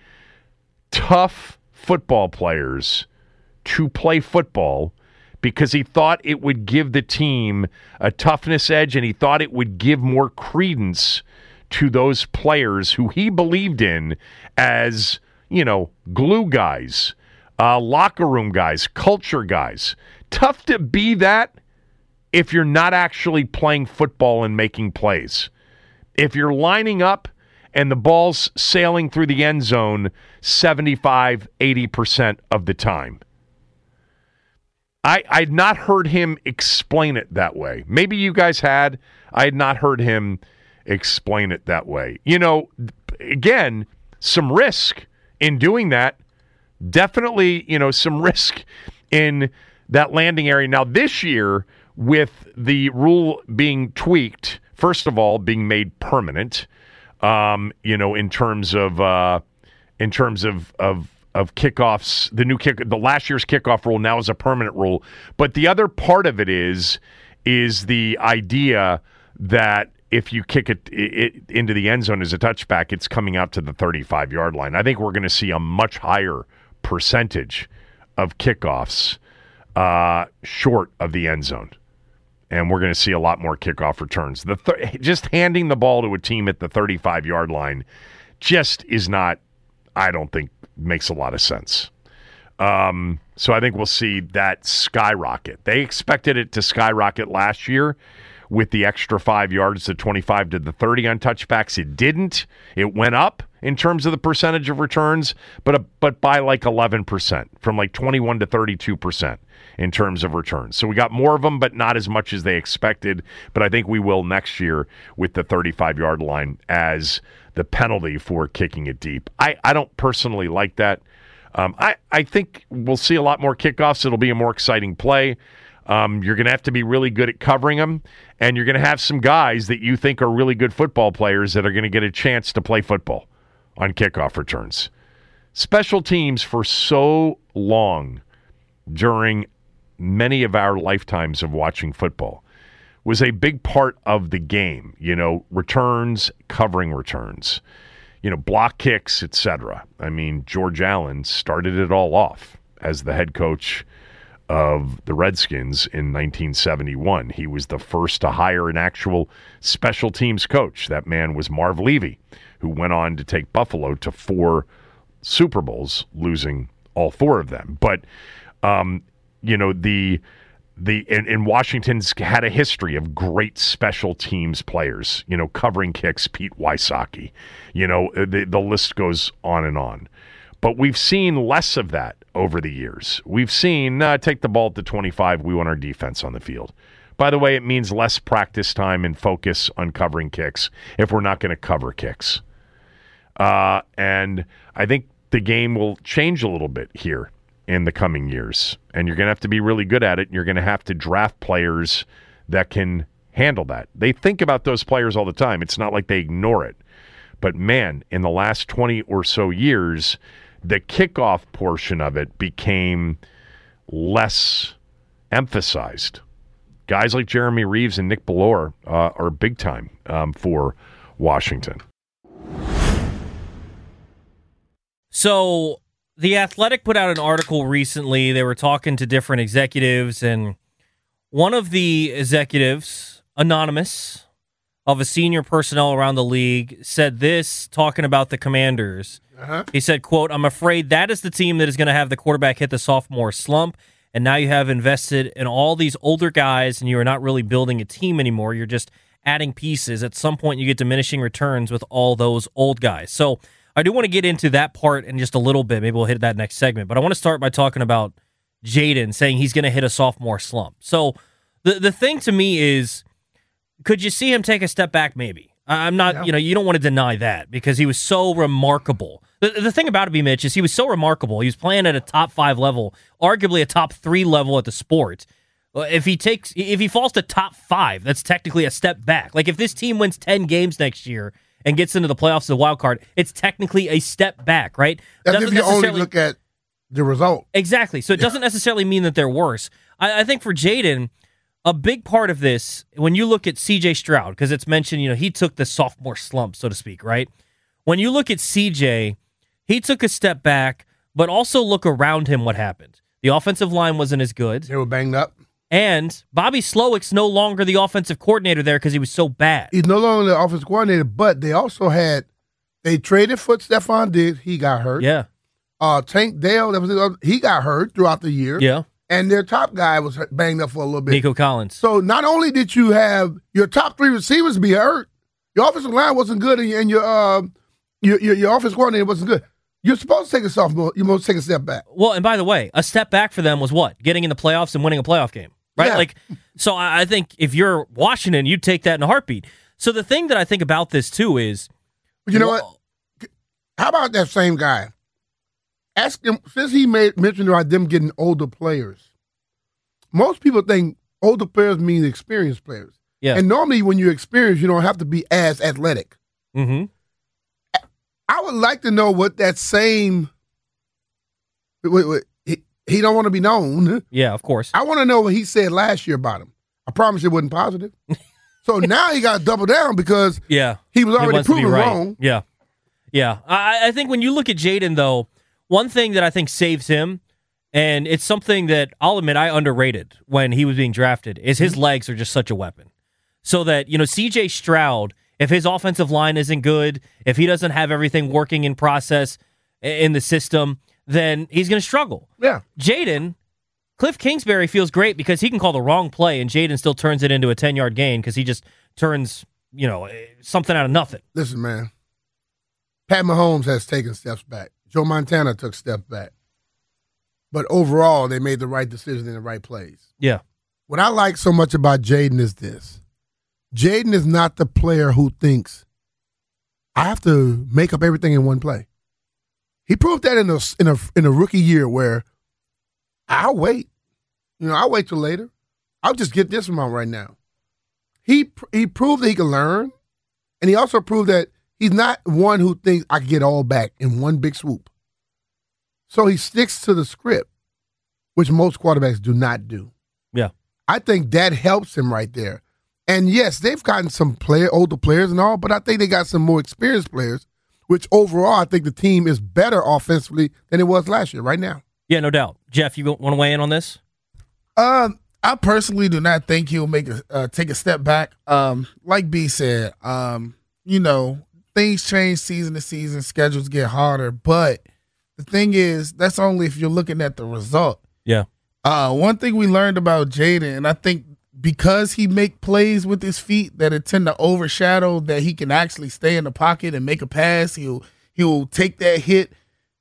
tough football players to play football, because he thought it would give the team a toughness edge, and he thought it would give more credence to those players who he believed in as, glue guys, locker room guys, culture guys. Tough to be that if you're not actually playing football and making plays. If you're lining up and the ball's sailing through the end zone 75, 80% of the time. I'd not heard him explain it that way. Maybe you guys had. I had not heard him explain it that way. Again, some risk in doing that. Definitely, some risk in that landing area. Now, this year, with the rule being tweaked, first of all, being made permanent, in terms of kickoffs, the last year's kickoff rule now is a permanent rule. But the other part of it is the idea that if you kick it into the end zone as a touchback, it's coming out to the 35-yard line. I think we're going to see a much higher percentage of kickoffs short of the end zone. And we're going to see a lot more kickoff returns. Just handing the ball to a team at the 35-yard line just is not, I don't think, makes a lot of sense. So I think we'll see that skyrocket. They expected it to skyrocket last year with the extra 5 yards, the 25 to the 30 on touchbacks. It didn't. It went up in terms of the percentage of returns, but by like 11%, from like 21 to 32% in terms of returns. So we got more of them, but not as much as they expected. But I think we will next year with the 35-yard line as the penalty for kicking it deep. I don't personally like that. I think we'll see a lot more kickoffs. It'll be a more exciting play. You're going to have to be really good at covering them, and you're going to have some guys that you think are really good football players that are going to get a chance to play football on kickoff returns. Special teams for so long during many of our lifetimes of watching football was a big part of the game. Returns, covering returns, block kicks, etc. I mean, George Allen started it all off as the head coach of the Redskins in 1971. He was the first to hire an actual special teams coach. That man was Marv Levy, who went on to take Buffalo to 4 Super Bowls, losing all 4 of them. But, in Washington's had a history of great special teams players, covering kicks, Pete Wysocki, the list goes on and on. But we've seen less of that over the years. We've seen, take the ball at the 25, we want our defense on the field. By the way, it means less practice time and focus on covering kicks if we're not going to cover kicks. And I think the game will change a little bit here in the coming years. And you're going to have to be really good at it. And you're going to have to draft players that can handle that. They think about those players all the time. It's not like they ignore it. But man, in the last 20 or so years, the kickoff portion of it became less emphasized. Guys like Jeremy Reeves and Nick Bellore are big time for Washington. So The Athletic put out an article recently. They were talking to different executives, and one of the executives, anonymous, of a senior personnel around the league, said this, talking about the Commanders. He said, quote, "I'm afraid that is the team that is going to have the quarterback hit the sophomore slump, and now you have invested in all these older guys, and you are not really building a team anymore. You're just adding pieces. At some point, you get diminishing returns with all those old guys." So I do want to get into that part in just a little bit. Maybe we'll hit that next segment. But I want to start by talking about Jaden saying he's going to hit a sophomore slump. So the thing to me is, could you see him take a step back maybe? I'm not, you don't want to deny that because he was so remarkable. The thing about it, Mitch, is he was so remarkable. He was playing at a top 5 level, arguably a top 3 level at the sport. If he falls to top 5, that's technically a step back. Like if this team wins 10 games next year and gets into the playoffs as a wild card, it's technically a step back, right? That's if you only look at the result. Exactly. So it doesn't necessarily mean that they're worse. I think for Jaden, a big part of this, when you look at C.J. Stroud, because it's mentioned, he took the sophomore slump, so to speak, right? When you look at C.J., he took a step back, but also look around him what happened. The offensive line wasn't as good. They were banged up. And Bobby Slowick's no longer the offensive coordinator there because he was so bad. He's no longer the offensive coordinator, but they also they traded for Stephon Diggs. He got hurt. Yeah. Tank Dell, he got hurt throughout the year. Yeah. And their top guy was banged up for a little bit. Nico Collins. So not only did you have your top 3 receivers be hurt, your offensive line wasn't good, and your offensive coordinator wasn't good. You're supposed to take a sophomore. You're supposed to take a step back. Well, and by the way, a step back for them was what? Getting in the playoffs and winning a playoff game, right? Yeah. So I think if you're Washington, you'd take that in a heartbeat. So the thing that I think about this too is, you know what? How about that same guy? Ask him, since he mentioned about them getting older players. Most people think older players mean experienced players. Yeah. And normally when you're experienced, you don't have to be as athletic. Mm-hmm. I would like to know what that same he don't want to be known. Yeah, of course. I want to know what he said last year about him. I promise it wasn't positive. So now he got to double down because he was already proven wrong. Yeah. Yeah. I think when you look at Jaden, though, one thing that I think saves him, and it's something that I'll admit I underrated when he was being drafted, is his legs are just such a weapon. So that, C.J. Stroud, if his offensive line isn't good, if he doesn't have everything working in process in the system, then he's going to struggle. Yeah. Jaden, Cliff Kingsbury feels great because he can call the wrong play and Jaden still turns it into a 10-yard gain because he just turns, something out of nothing. Listen, man. Pat Mahomes has taken steps back. Joe Montana took steps back. But overall, they made the right decision in the right plays. Yeah. What I like so much about Jaden is this. Jaden is not the player who thinks, I have to make up everything in one play. He proved that in a rookie year where I'll wait. I'll wait till later. I'll just get this amount right now. He proved that he can learn, and he also proved that he's not one who thinks I can get all back in one big swoop. So he sticks to the script, which most quarterbacks do not do. Yeah. I think that helps him right there. And yes, they've gotten some older players and all, but I think they got some more experienced players, which overall I think the team is better offensively than it was last year right now. Yeah, no doubt. Jeff, you want to weigh in on this? I personally do not think he'll take a step back. Like B said, things change season to season, schedules get harder. But the thing is, that's only if you're looking at the result. Yeah. One thing we learned about Jaden, and I think because he make plays with his feet that it tend to overshadow that he can actually stay in the pocket and make a pass. He'll take that hit.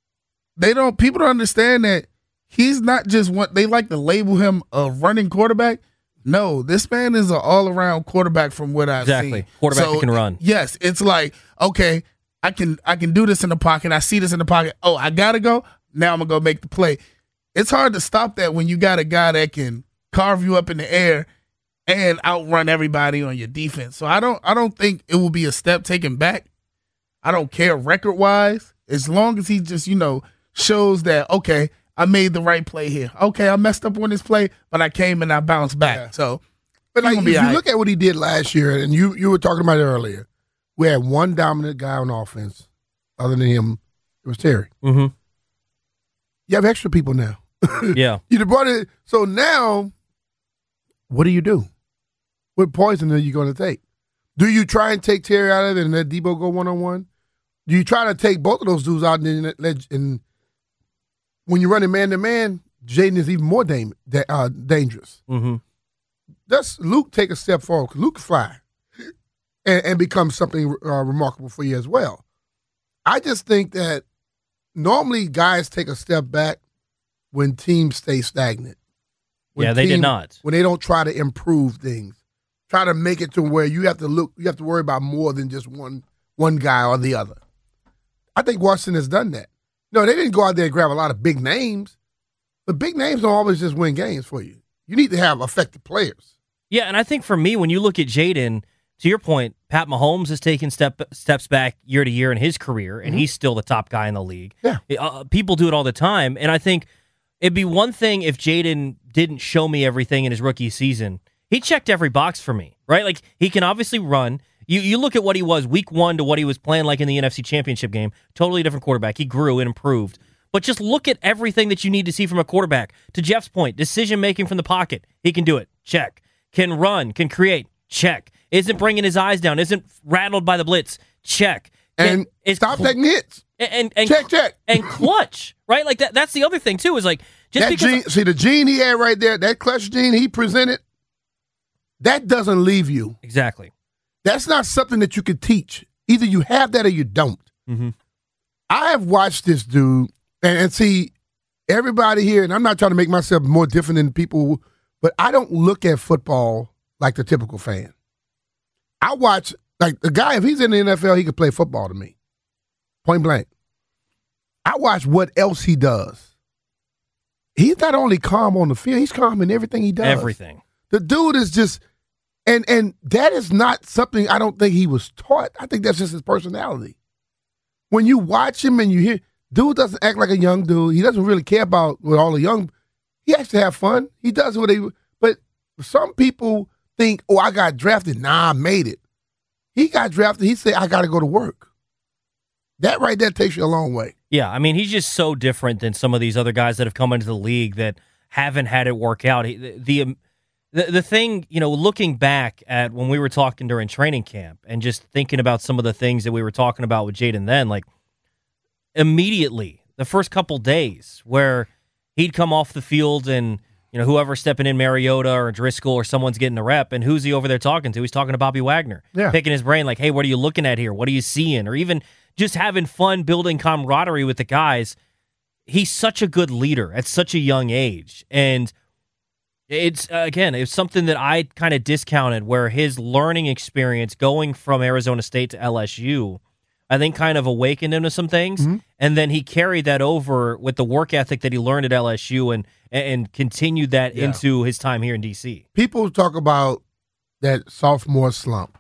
People don't understand that he's not just what they like to label him a running quarterback. No, this man is an all-around quarterback from what I've seen. Exactly. Quarterback that can run. Yes, it's like, okay, I can do this in the pocket. I see this in the pocket. Oh, I gotta go. Now I'm gonna go make the play. It's hard to stop that when you got a guy that can carve you up in the air and outrun everybody on your defense. So I don't think it will be a step taken back. I don't care record-wise, as long as he just, shows that, okay, I made the right play here. Okay, I messed up on this play, but I came and I bounced back. Yeah. So, but if you look at what he did last year, and you were talking about it earlier, we had one dominant guy on offense. Other than him, it was Terry. Mm-hmm. You have extra people now. Yeah. You brought it. So now, what do? What poison are you going to take? Do you try and take Terry out of it and let Debo go one-on-one? Do you try to take both of those dudes out and when you're running man-to-man, Jaden is even more dangerous. Mm-hmm. Does Luke take a step forward? Luke can fly and become something remarkable for you as well. I just think that normally guys take a step back when teams stay stagnant. They did not. When they don't try to improve things. Try to make it to where you have to worry about more than just one guy or the other. I think Washington has done that. No, they didn't go out there and grab a lot of big names, but big names don't always just win games for you. You need to have effective players. Yeah, and I think for me, when you look at Jaden, to your point, Pat Mahomes has taken steps back year to year in his career, and he's still the top guy in the league. Yeah. People do it all the time, and I think it'd be one thing if Jaden didn't show me everything in his rookie season. He checked every box for me, right? Like, he can obviously run. You look at what he was week one to what he was playing like in the NFC Championship game. Totally different quarterback. He grew and improved. But just look at everything that you need to see from a quarterback. To Jeff's point, decision-making from the pocket. He can do it. Check. Can run. Can create. Check. Isn't bringing his eyes down. Isn't rattled by the blitz. Check. And stop taking hits. And check. And clutch, right? Like, that's the other thing, too, is like, just that because... see, the gene he had right there, that clutch gene he presented, that doesn't leave you. Exactly. That's not something that you could teach. Either you have that or you don't. Mm-hmm. I have watched this dude and see everybody here, and I'm not trying to make myself more different than people, but I don't look at football like the typical fan. I watch, like, the guy, if he's in the NFL, he could play football to me. Point blank. I watch what else he does. He's not only calm on the field, he's calm in everything he does. Everything. The dude is just... And that is not something I don't think he was taught. I think that's just his personality. When you watch him and you hear, dude doesn't act like a young dude. He doesn't really care about what all the young. He has to have fun. He does what he. But some people think, oh, I got drafted. Nah, I made it. He got drafted. He said, I got to go to work. That right there takes you a long way. Yeah, I mean, he's just so different than some of these other guys that have come into the league that haven't had it work out. The thing, looking back at when we were talking during training camp and just thinking about some of the things that we were talking about with Jaden then, like, immediately, the first couple days where he'd come off the field and, whoever's stepping in, Mariota or Driscoll or someone's getting a rep, and who's he over there talking to? He's talking to Bobby Wagner, picking his brain like, hey, what are you looking at here? What are you seeing? Or even just having fun building camaraderie with the guys. He's such a good leader at such a young age, and it's something that I kind of discounted, where his learning experience going from Arizona State to LSU, I think, kind of awakened him to some things. Mm-hmm. And then he carried that over with the work ethic that he learned at LSU and continued that into his time here in D.C. People talk about that sophomore slump.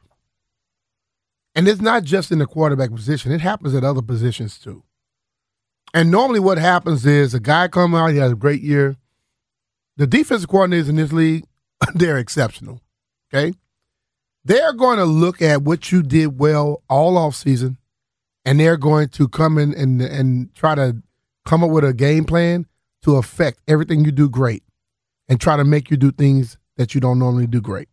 And it's not just in the quarterback position. It happens at other positions too. And normally what happens is a guy comes out, he has a great year. The defensive coordinators in this league, they're exceptional, okay? they're going to look at what you did well all off season, and they're going to come in and try to come up with a game plan to affect everything you do great and try to make you do things that you don't normally do great.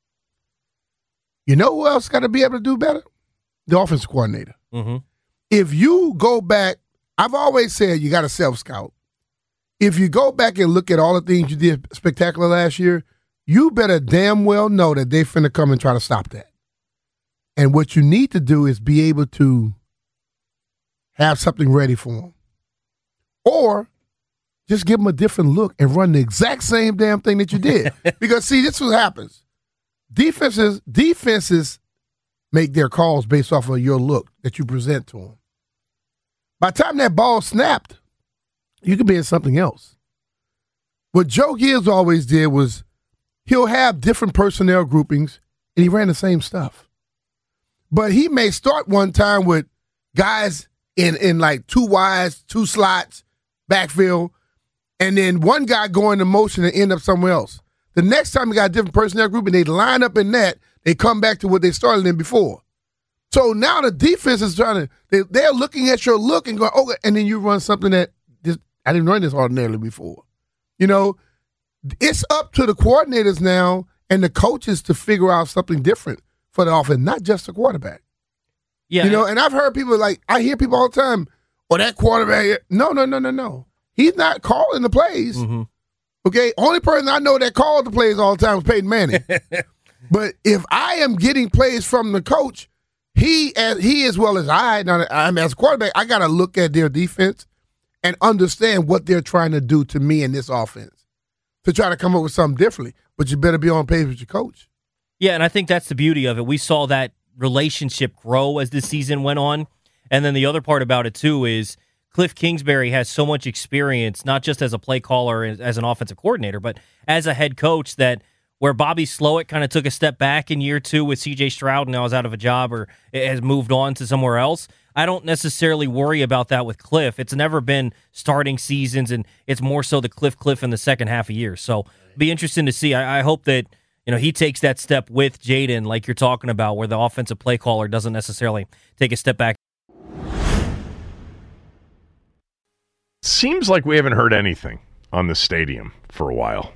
You know who else got to be able to do better? The offensive coordinator. Mm-hmm. If you go back, I've always said you got to self-scout. If you go back and look at all the things you did spectacular last year, you better damn well know that they finna come and try to stop that. And what you need to do is be able to have something ready for them. Or just give them a different look and run the exact same damn thing that you did. Because, see, this is what happens. Defenses make their calls based off of your look that you present to them. By the time that ball snapped, you could be in something else. What Joe Gibbs always did was he'll have different personnel groupings, and he ran the same stuff. But he may start one time with guys in like two wides, two slots, backfield, and then one guy going to motion and end up somewhere else. The next time he got a different personnel group and they line up in that, they come back to what they started in before. So now the defense is trying to, they're looking at your look and going, okay, and then you run something that I didn't run this ordinarily before. You know, it's up to the coordinators now and the coaches to figure out something different for the offense, not just the quarterback. Yeah. You know, and I've heard people I hear people all the time, that quarterback, no. He's not calling the plays. Mm-hmm. Okay? Only person I know that called the plays all the time was Peyton Manning. But if I am getting plays from the coach, he as well as I'm as a quarterback, I got to look at their defense and understand what they're trying to do to me in this offense to try to come up with something differently. But you better be on pace with your coach. Yeah, and I think that's the beauty of it. We saw that relationship grow as the season went on. And then the other part about it, too, is Cliff Kingsbury has so much experience, not just as a play caller, as an offensive coordinator, but as a head coach, that where Bobby Slowik kind of took a step back in year 2 with C.J. Stroud and now is out of a job or has moved on to somewhere else, I don't necessarily worry about that with Cliff. It's never been starting seasons, and it's more so the Cliff in the second half of years. So be interesting to see. I hope that he takes that step with Jaden, like you're talking about, where the offensive play caller doesn't necessarily take a step back. Seems like we haven't heard anything on the stadium for a while.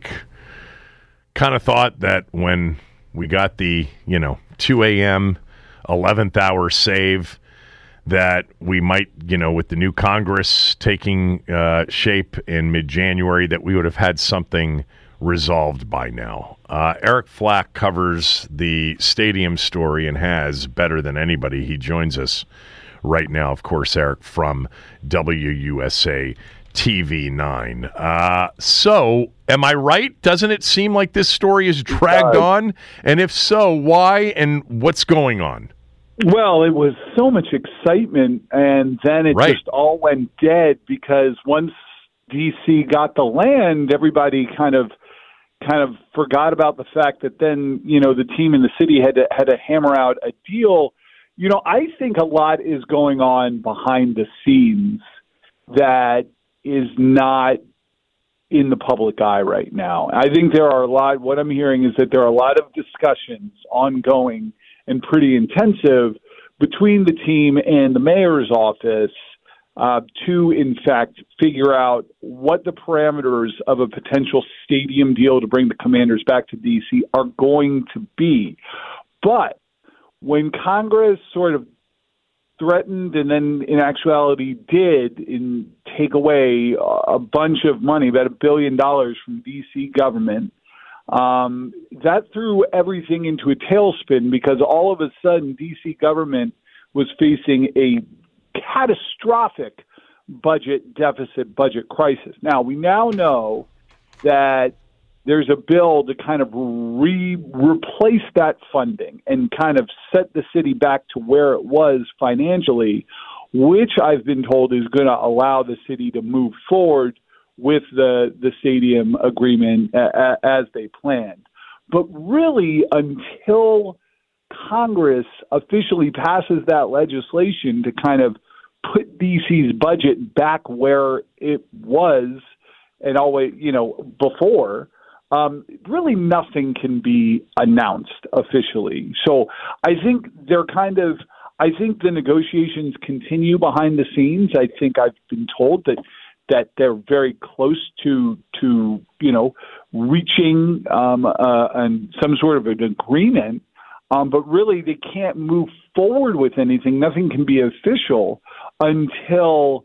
Kind of thought that when we got the 2 a.m. 11th hour save, that we might, with the new Congress taking shape in mid-January, that we would have had something resolved by now. Eric Flack covers the stadium story and has better than anybody. He joins us right now, of course, Eric, from WUSA TV 9. So, am I right? Doesn't it seem like this story is dragged on? And if so, why and what's going on? Well, it was so much excitement, and then it just all went dead because once D.C. got the land, everybody kind of forgot about the fact that then, the team in the city had to hammer out a deal. I think a lot is going on behind the scenes that is not in the public eye right now. I think what I'm hearing is that there are a lot of discussions ongoing and pretty intensive between the team and the mayor's office to, in fact, figure out what the parameters of a potential stadium deal to bring the Commanders back to D.C. are going to be. But when Congress sort of threatened and then in actuality did take away a bunch of money, about $1 billion from D.C. government, that threw everything into a tailspin because all of a sudden D.C. government was facing a catastrophic budget deficit, budget crisis. Now, we now know that there's a bill to kind of replace that funding and kind of set the city back to where it was financially, which I've been told is going to allow the city to move forward with the stadium agreement as they planned. But really, until Congress officially passes that legislation to kind of put DC's budget back where it was and always, before, really nothing can be announced officially. So I think I think the negotiations continue behind the scenes. I think I've been told that they're very close to reaching and some sort of an agreement, but really they can't move forward with anything. Nothing can be official until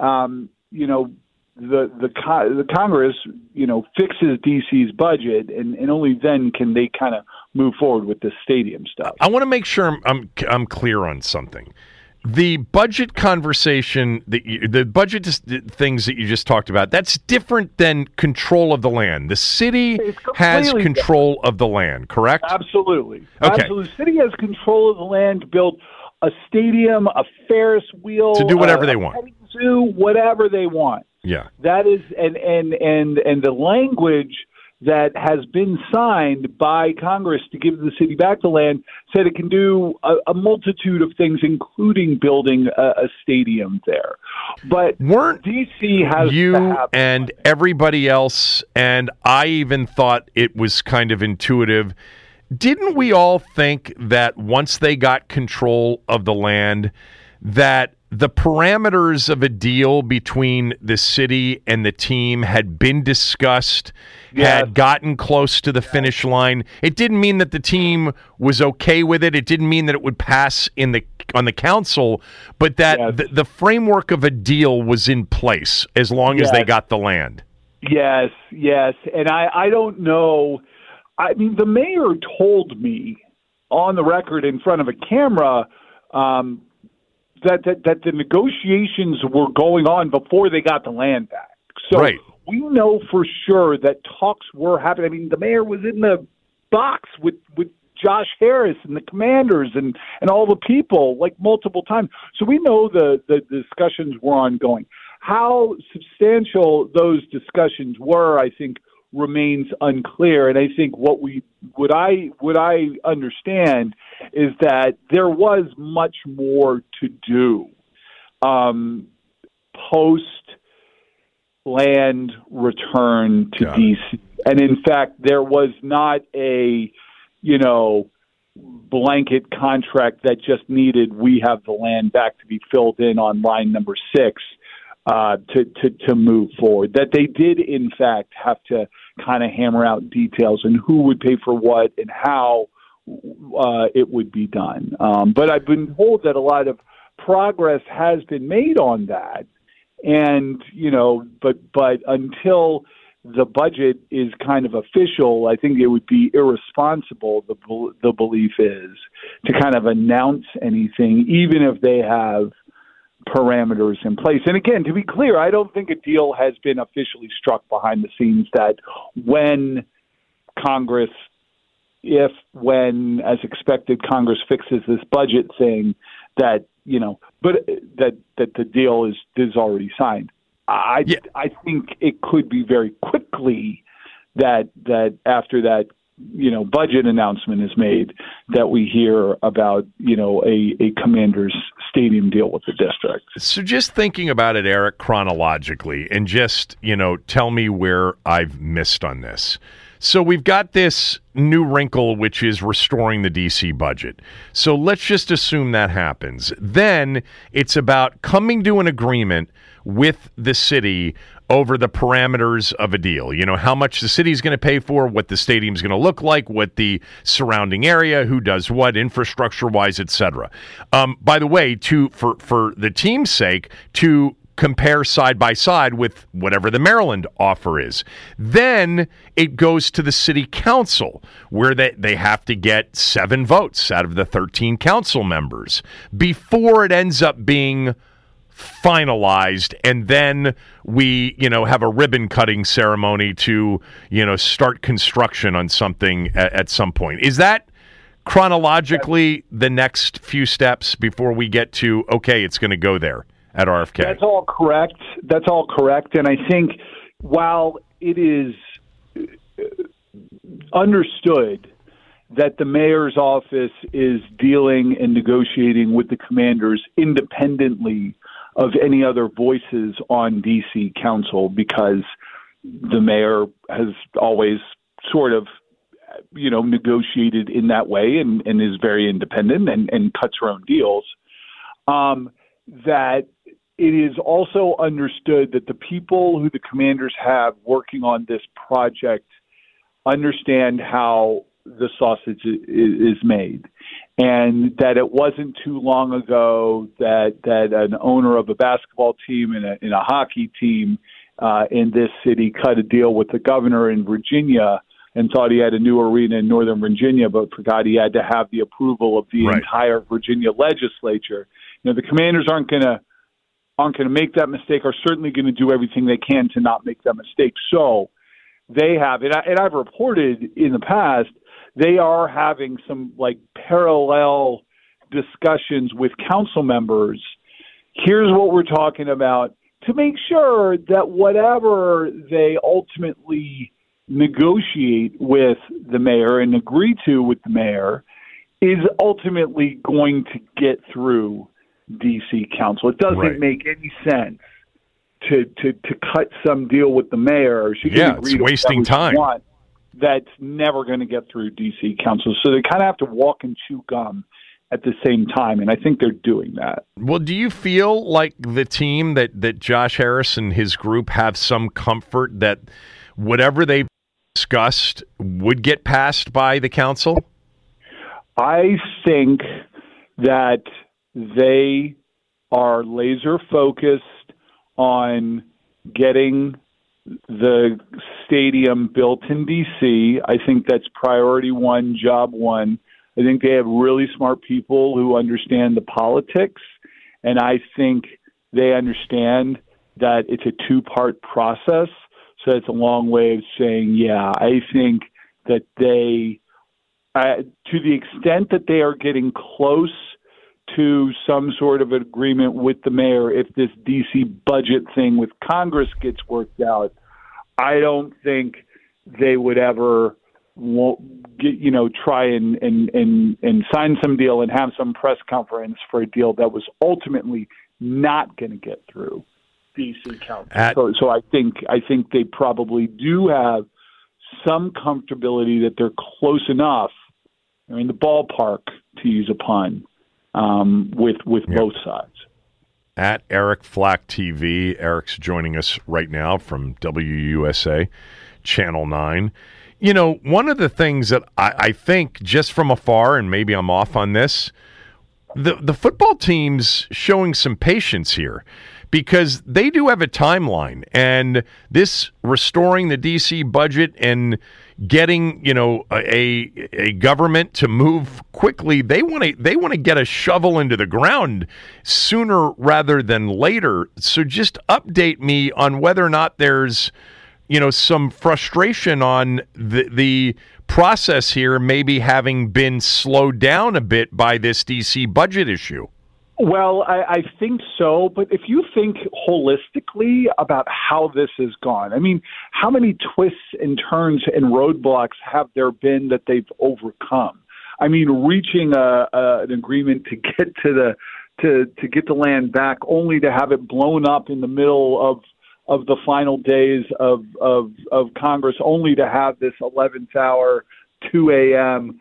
the Congress fixes DC's budget, and only then can they kind of move forward with the stadium stuff. I want to make sure I'm clear on something. The budget conversation, the budget things that you just talked about, that's different than control of the land. The city has control of the land, correct? Absolutely. Okay. Absolutely. The city has control of the land to build a stadium, a Ferris wheel, to do whatever they want. Petting zoo, whatever they want. Yeah. That is, and the language that has been signed by Congress to give the city back the land said it can do a multitude of things, including building a stadium there. But DC has you and everybody else, and I even thought it was kind of intuitive. Didn't we all think that once they got control of the land, that the parameters of a deal between the city and the team had been discussed, had gotten close to the finish line? It didn't mean that the team was okay with it. It didn't mean that it would pass on the council, but that the framework of a deal was in place as long as they got the land. Yes. And I don't know. I mean, the mayor told me on the record in front of a camera that the negotiations were going on before they got the land back. So we know for sure that talks were happening. I mean, the mayor was in the box with Josh Harris and the Commanders and all the people like multiple times. So we know the discussions were ongoing. How substantial those discussions were, I think, remains unclear. And I think what I understand is that there was much more to do post land return to DC. And in fact, there was not a, blanket contract that just needed, we have the land back to be filled in on line number 6 to move forward. That they did, in fact, have to kind of hammer out details and who would pay for what and how it would be done. But I've been told that a lot of progress has been made on that. And, but until the budget is kind of official, I think it would be irresponsible, the belief is, to kind of announce anything, even if they have parameters in place. And again, to be clear, I don't think a deal has been officially struck behind the scenes that when Congress, when, as expected, Congress fixes this budget thing, that, but that the deal is already signed. I think it could be very quickly that after that, budget announcement is made, that we hear about, a Commander's stadium deal with the district. So just thinking about it, Eric, chronologically, and just, tell me where I've missed on this. So we've got this new wrinkle, which is restoring the DC budget. So let's just assume that happens. Then it's about coming to an agreement with the city over the parameters of a deal. How much the city's going to pay for, what the stadium's going to look like, what the surrounding area, who does what, infrastructure-wise, etc. By the way, for the team's sake, to compare side by side with whatever the Maryland offer is. Then it goes to the city council, where they have to get 7 votes out of the 13 council members before it ends up being finalized, and then we have a ribbon cutting ceremony to start construction on something at some point. Is that chronologically the next few steps before we get to it's going to go there at RFK? That's all correct. And I think while it is understood that the mayor's office is dealing and negotiating with the Commanders independently of any other voices on DC council, because the mayor has always sort of, negotiated in that way and is very independent and cuts her own deals, that it is also understood that the people who the Commanders have working on this project understand how the sausage is made, and that it wasn't too long ago that an owner of a basketball team and a hockey team in this city cut a deal with the governor in Virginia and thought he had a new arena in Northern Virginia, but forgot he had to have the approval of the entire Virginia legislature. The Commanders aren't going to make that mistake, are certainly going to do everything they can to not make that mistake. So they have, and I've reported in the past, they are having some parallel discussions with council members. Here's what we're talking about to make sure that whatever they ultimately negotiate with the mayor and agree to with the mayor is ultimately going to get through D.C. Council. It doesn't make any sense to cut some deal with the mayor. She can agree it's wasting time. That's never going to get through D.C. Council. So they kind of have to walk and chew gum at the same time, and I think they're doing that. Well, do you feel like the team that Josh Harris and his group have some comfort that whatever they've discussed would get passed by the council? I think that they are laser focused on getting the stadium built in D.C. I think that's priority one, job one. I think they have really smart people who understand the politics, and I think they understand that it's a two-part process. So it's a long way of saying, I think that they, to the extent that they are getting close to some sort of agreement with the mayor, if this D.C. budget thing with Congress gets worked out, I don't think they would ever try and sign some deal and have some press conference for a deal that was ultimately not going to get through D.C. Council. So I think they probably do have some comfortability that they're close enough, in the ballpark, to use a pun, with both sides. At Eric Flack TV, Eric's joining us right now from WUSA, Channel 9. One of the things that I think just from afar, and maybe I'm off on this, the football team's showing some patience here, because they do have a timeline, and this restoring the DC budget and getting a government to move quickly, they want to get a shovel into the ground sooner rather than later. So just update me on whether or not there's some frustration on the process here, maybe having been slowed down a bit by this DC budget issue. Well, I think so, but if you think holistically about how this has gone, how many twists and turns and roadblocks have there been that they've overcome? Reaching an agreement to get to get the land back, only to have it blown up in the middle of the final days of Congress, only to have this 11th hour, 2 a.m.,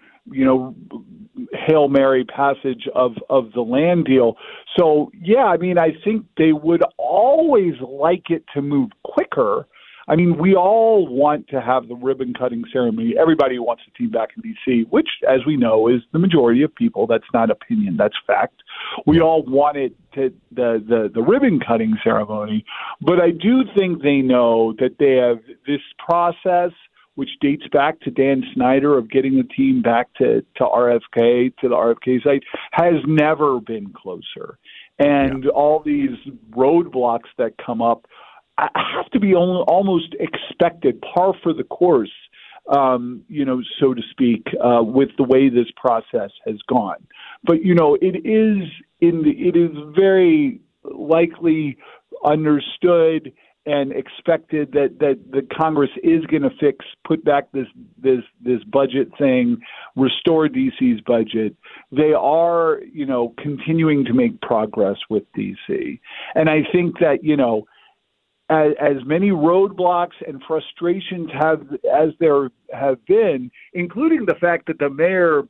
Hail Mary passage of the land deal. So, I think they would always like it to move quicker. We all want to have the ribbon cutting ceremony. Everybody wants the team back in D.C., which, as we know, is the majority of people. That's not opinion. That's fact. We all want it to the ribbon cutting ceremony. But I do think they know that they have this process, which dates back to Dan Snyder, of getting the team back to RFK, to the RFK site, has never been closer. And all these roadblocks that come up have to be almost expected, par for the course, so to speak, with the way this process has gone. But, it is very likely understood and expected that the Congress is going to put back this budget thing, restore DC's budget. They are, continuing to make progress with DC. And I think that, as many roadblocks and frustrations as there have been, including the fact that the mayor,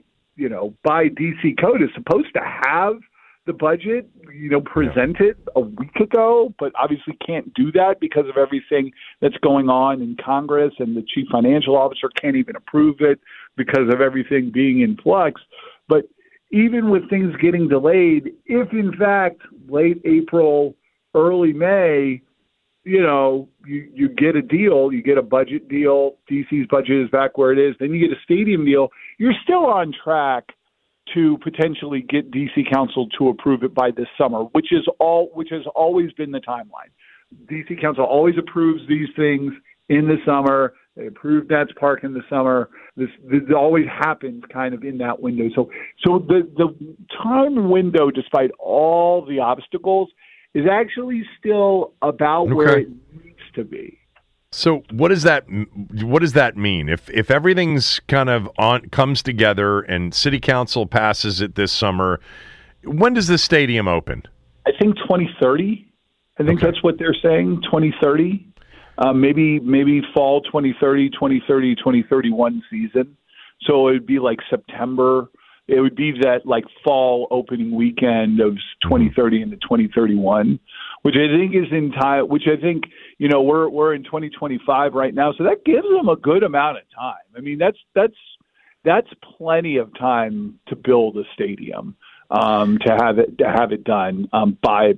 by DC code, is supposed to have the budget, presented a week ago, but obviously can't do that because of everything that's going on in Congress, and the chief financial officer can't even approve it because of everything being in flux. But even with things getting delayed, if in fact late April, early May, you get a deal, you get a budget deal, DC's budget is back where it is, then you get a stadium deal, you're still on track to potentially get DC Council to approve it by this summer, which has always been the timeline. DC Council always approves these things in the summer. They approve Nats Park in the summer. This always happens kind of in that window. So the time window, despite all the obstacles, is actually still about where it needs to be. So what does that mean? If everything's kind of comes together and City Council passes it this summer, when does the stadium open? I think 2030. I think that's what they're saying, 2030. Maybe fall 2030, 2031 season. So it would be like September. It would be that fall opening weekend of 2030 into 2031, which I think is in time. Which I think we're in 2025 right now, so that gives them a good amount of time. I mean, that's plenty of time to build a stadium, to have it done by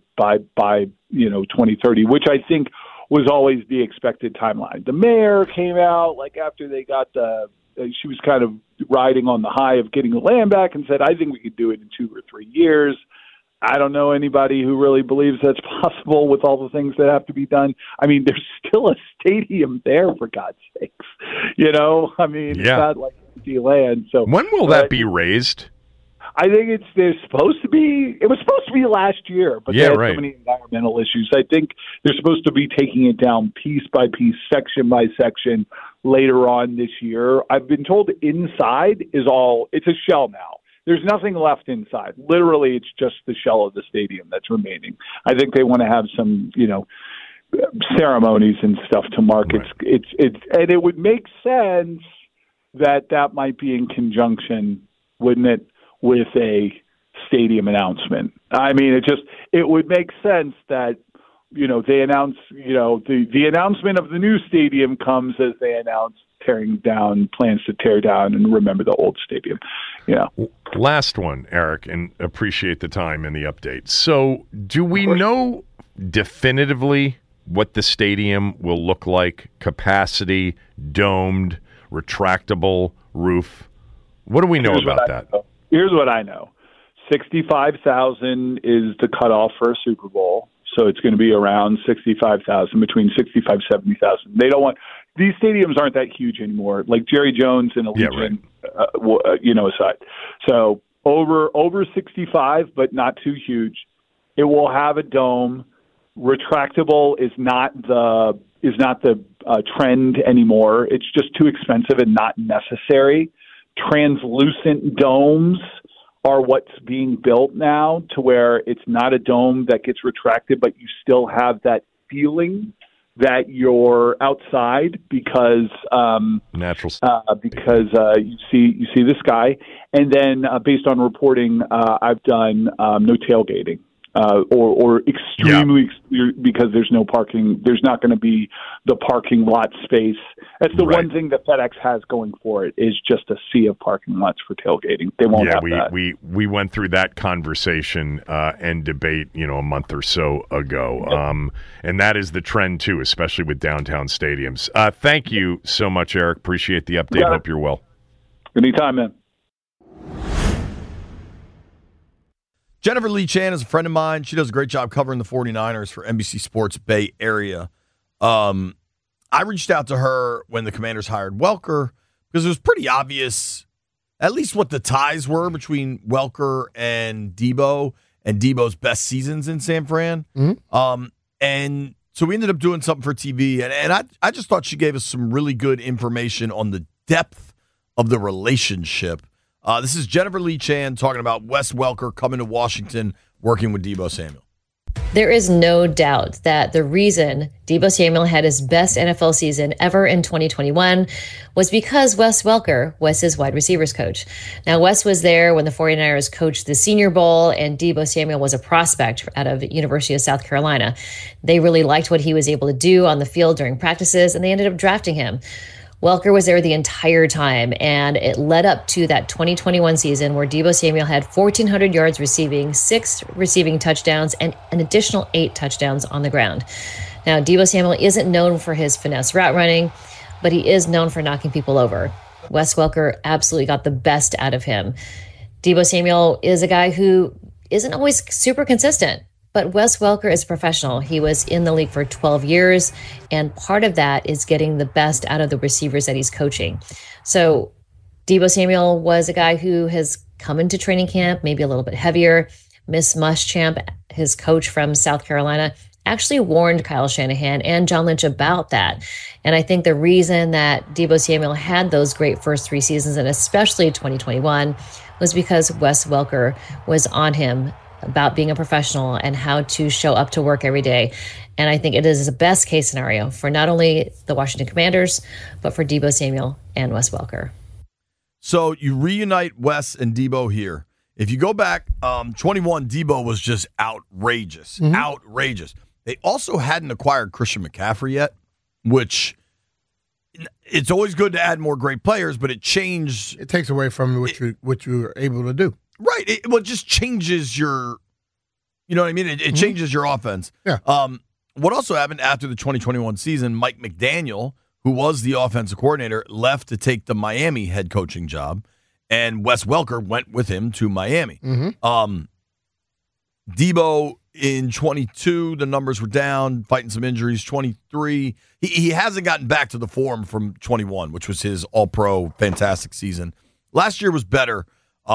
2030, which I think was always the expected timeline. The mayor came out after they got she was kind of riding on the high of getting the land back and said, I think we could do it in 2 or 3 years. I don't know anybody who really believes that's possible with all the things that have to be done. I mean, there's still a stadium there, for God's sakes. It's not like empty land. So when will that be raised? I think it was supposed to be last year, but they had so many environmental issues. I think they're supposed to be taking it down piece by piece, section by section later on this year. I've been told inside it's a shell now. There's nothing left inside. Literally, it's just the shell of the stadium that's remaining. I think they want to have some, ceremonies and stuff to mark it. And it would make sense that might be in conjunction, wouldn't it, with a stadium announcement. I mean, it would make sense that, they announce, the announcement of the new stadium comes as they announce plans to tear down and remember the old stadium. Last one, Eric, and appreciate the time and the update. So do we know definitively what the stadium will look like? Capacity, domed, retractable roof? What do we know about that? Here's what I know. 65,000 is the cutoff for a Super Bowl. So it's going to be around 65,000, between 65,000 and 70,000. These stadiums aren't that huge anymore, like Jerry Jones and Allegiant, aside. So over 65, but not too huge. It will have a dome. Retractable is not the trend anymore. It's just too expensive and not necessary. Translucent domes are what's being built now, to where it's not a dome that gets retracted, but you still have that feeling that you're outside because natural because you see the sky. And then based on reporting I've done, no tailgating. Or extremely because there's no parking. There's not going to be the parking lot space. That's the one thing that FedEx has going for it, is just a sea of parking lots for tailgating. They won't have that. We went through that conversation and debate, a month or so ago. And that is the trend too, especially with downtown stadiums. Thank you so much, Eric. Appreciate the update. Hope you're well. Anytime, man. Jennifer Lee Chan is a friend of mine. She does a great job covering the 49ers for NBC Sports Bay Area. I reached out to her when the Commanders hired Welker because it was pretty obvious at least what the ties were between Welker and Debo's best seasons in San Fran. Mm-hmm. And so we ended up doing something for TV, and I just thought she gave us some really good information on the depth of the relationship. This is Jennifer Lee Chan talking about Wes Welker coming to Washington, working with Debo Samuel. There is no doubt that the reason Deebo Samuel had his best NFL season ever in 2021 was because Wes Welker was his wide receivers coach. Now, Wes was there when the 49ers coached the Senior Bowl, and Deebo Samuel was a prospect out of the University of South Carolina. They really liked what he was able to do on the field during practices, and they ended up drafting him. Welker was there the entire time, and it led up to that 2021 season where Deebo Samuel had 1,400 yards receiving, 6 receiving touchdowns, and an additional 8 touchdowns on the ground. Now, Deebo Samuel isn't known for his finesse route running, but he is known for knocking people over. Wes Welker absolutely got the best out of him. Deebo Samuel is a guy who isn't always super consistent. But Wes Welker is a professional. He was in the league for 12 years, and part of that is getting the best out of the receivers that he's coaching. So Deebo Samuel was a guy who has come into training camp, maybe a little bit heavier. Miss Muschamp, his coach from South Carolina, actually warned Kyle Shanahan and John Lynch about that. And I think the reason that Deebo Samuel had those great first 3 seasons, and especially 2021, was because Wes Welker was on him about being a professional and how to show up to work every day. And I think it is the best case scenario for not only the Washington Commanders, but for Deebo Samuel and Wes Welker. So you reunite Wes and Deebo here. If you go back, 21, Deebo was just outrageous. Outrageous. They also hadn't acquired Christian McCaffrey yet, which it's always good to add more great players, but it changed. It takes away from what you were able to do. Right. It just changes your, you know what I mean? It changes your offense. Yeah. What also happened after the 2021 season, Mike McDaniel, who was the offensive coordinator, left to take the Miami head coaching job, and Wes Welker went with him to Miami. Deebo in 22, the numbers were down, fighting some injuries. 23, he hasn't gotten back to the form from 21, which was his all-pro fantastic season. Last year was better.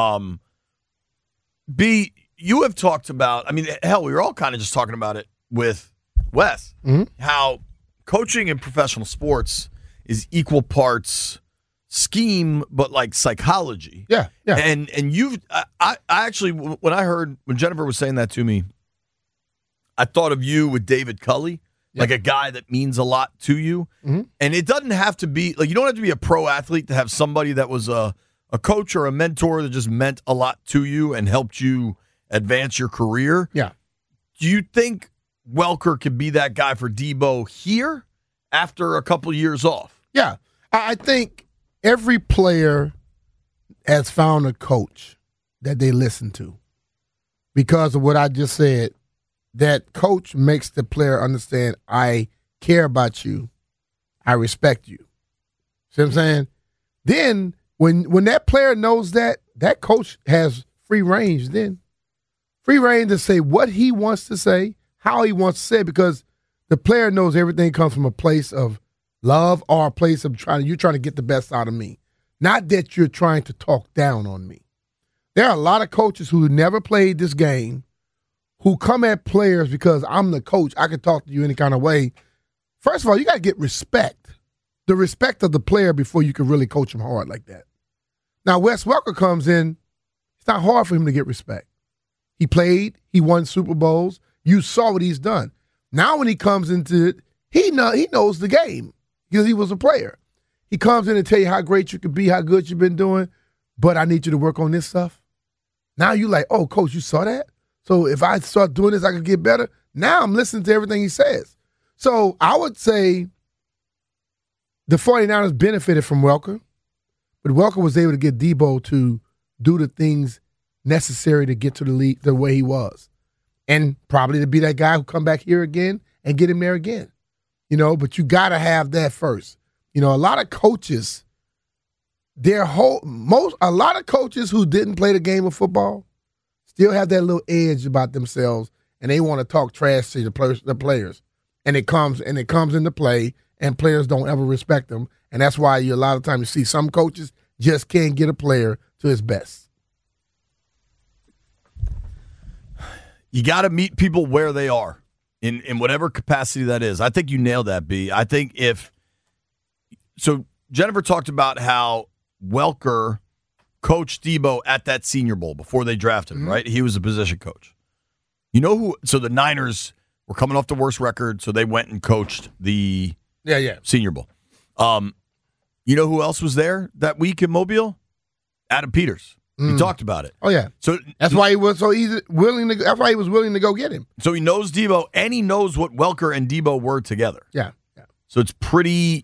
B, you have talked about, I mean, hell, we were all kind of just talking about it with Wes, how coaching in professional sports is equal parts scheme, but like psychology. Yeah. And I actually, when Jennifer was saying that to me, I thought of you with David Culley, like a guy that means a lot to you. And it doesn't have to be, like, you don't have to be a pro athlete to have somebody that was a coach or a mentor that just meant a lot to you and helped you advance your career. Yeah. Do you think Welker could be that guy for Deebo here after a couple years off? Yeah. I think every player has found a coach that they listen to because of what I just said. That coach makes the player understand, I care about you. I respect you. See what I'm saying? Then when that player knows that coach has free range then. Free range to say what he wants to say, how he wants to say it, because the player knows everything comes from a place of love or a place of you're trying to get the best out of me. Not that you're trying to talk down on me. There are a lot of coaches who never played this game who come at players because I'm the coach, I can talk to you any kind of way. First of all, you got to get respect. The respect of the player before you can really coach him hard like that. Now, Wes Welker comes in, it's not hard for him to get respect. He played, he won Super Bowls. You saw what he's done. Now when he comes into it, he knows the game because he was a player. He comes in and tell you how great you could be, how good you've been doing, but I need you to work on this stuff. Now you like, oh, coach, you saw that? So if I start doing this, I could get better. Now I'm listening to everything he says. So I would say the 49ers benefited from Welker, but Welker was able to get Deebo to do the things necessary to get to the league the way he was. And probably to be that guy who come back here again and get him there again. You know, but you got to have that first. You know, a lot of coaches, a lot of coaches who didn't play the game of football still have that little edge about themselves, and they want to talk trash to the players. And it comes into play, and players don't ever respect them. And that's why a lot of times you see some coaches just can't get a player to his best. You got to meet people where they are in whatever capacity that is. I think you nailed that, B. I think so Jennifer talked about how Welker coached Deebo at that Senior Bowl before they drafted him, right? He was a position coach. You know who? So the Niners were coming off the worst record, so they went and coached the Senior Bowl. You know who else was there that week in Mobile? Adam Peters. We talked about it. Oh yeah. So that's why he was so willing to. That's why he was willing to go get him. So he knows Debo, and he knows what Welker and Debo were together. Yeah. So it's pretty.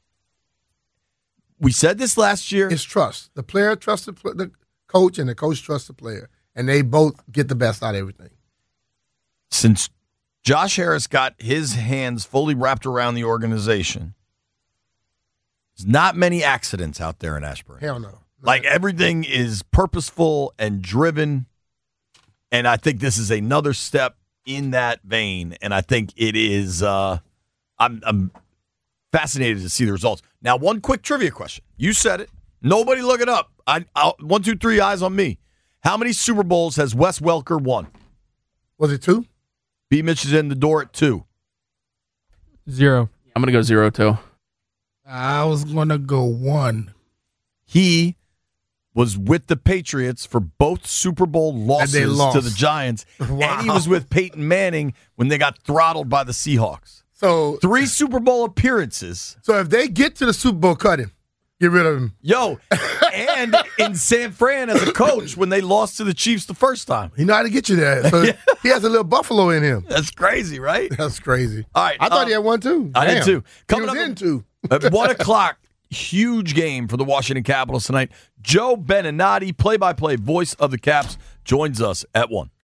We said this last year. It's trust. The player trusts the coach, and the coach trusts the player, and they both get the best out of everything. Since Josh Harris got his hands fully wrapped around the organization, there's not many accidents out there in Ashburn. Hell no. Like, everything is purposeful and driven, and I think this is another step in that vein, and I think it is I'm fascinated to see the results. Now, one quick trivia question. You said it. Nobody look it up. 1, 2, 3 eyes on me. How many Super Bowls has Wes Welker won? Was it 2? B. Mitch is in the door at 2. 0. I'm going to go 0, too. I was going to go 1. He was with the Patriots for both Super Bowl losses to the Giants. Wow. And he was with Peyton Manning when they got throttled by the Seahawks. So 3 Super Bowl appearances. So if they get to the Super Bowl, cut him. Get rid of him. Yo, and in San Fran as a coach when they lost to the Chiefs the first time. He know how to get you there. So he has a little buffalo in him. That's crazy, right? That's crazy. All right. I thought he had 1 too. I did too. Coming up in 2. At 1 o'clock, huge game for the Washington Capitals tonight. Joe Beninati, play-by-play voice of the Caps, joins us at 1.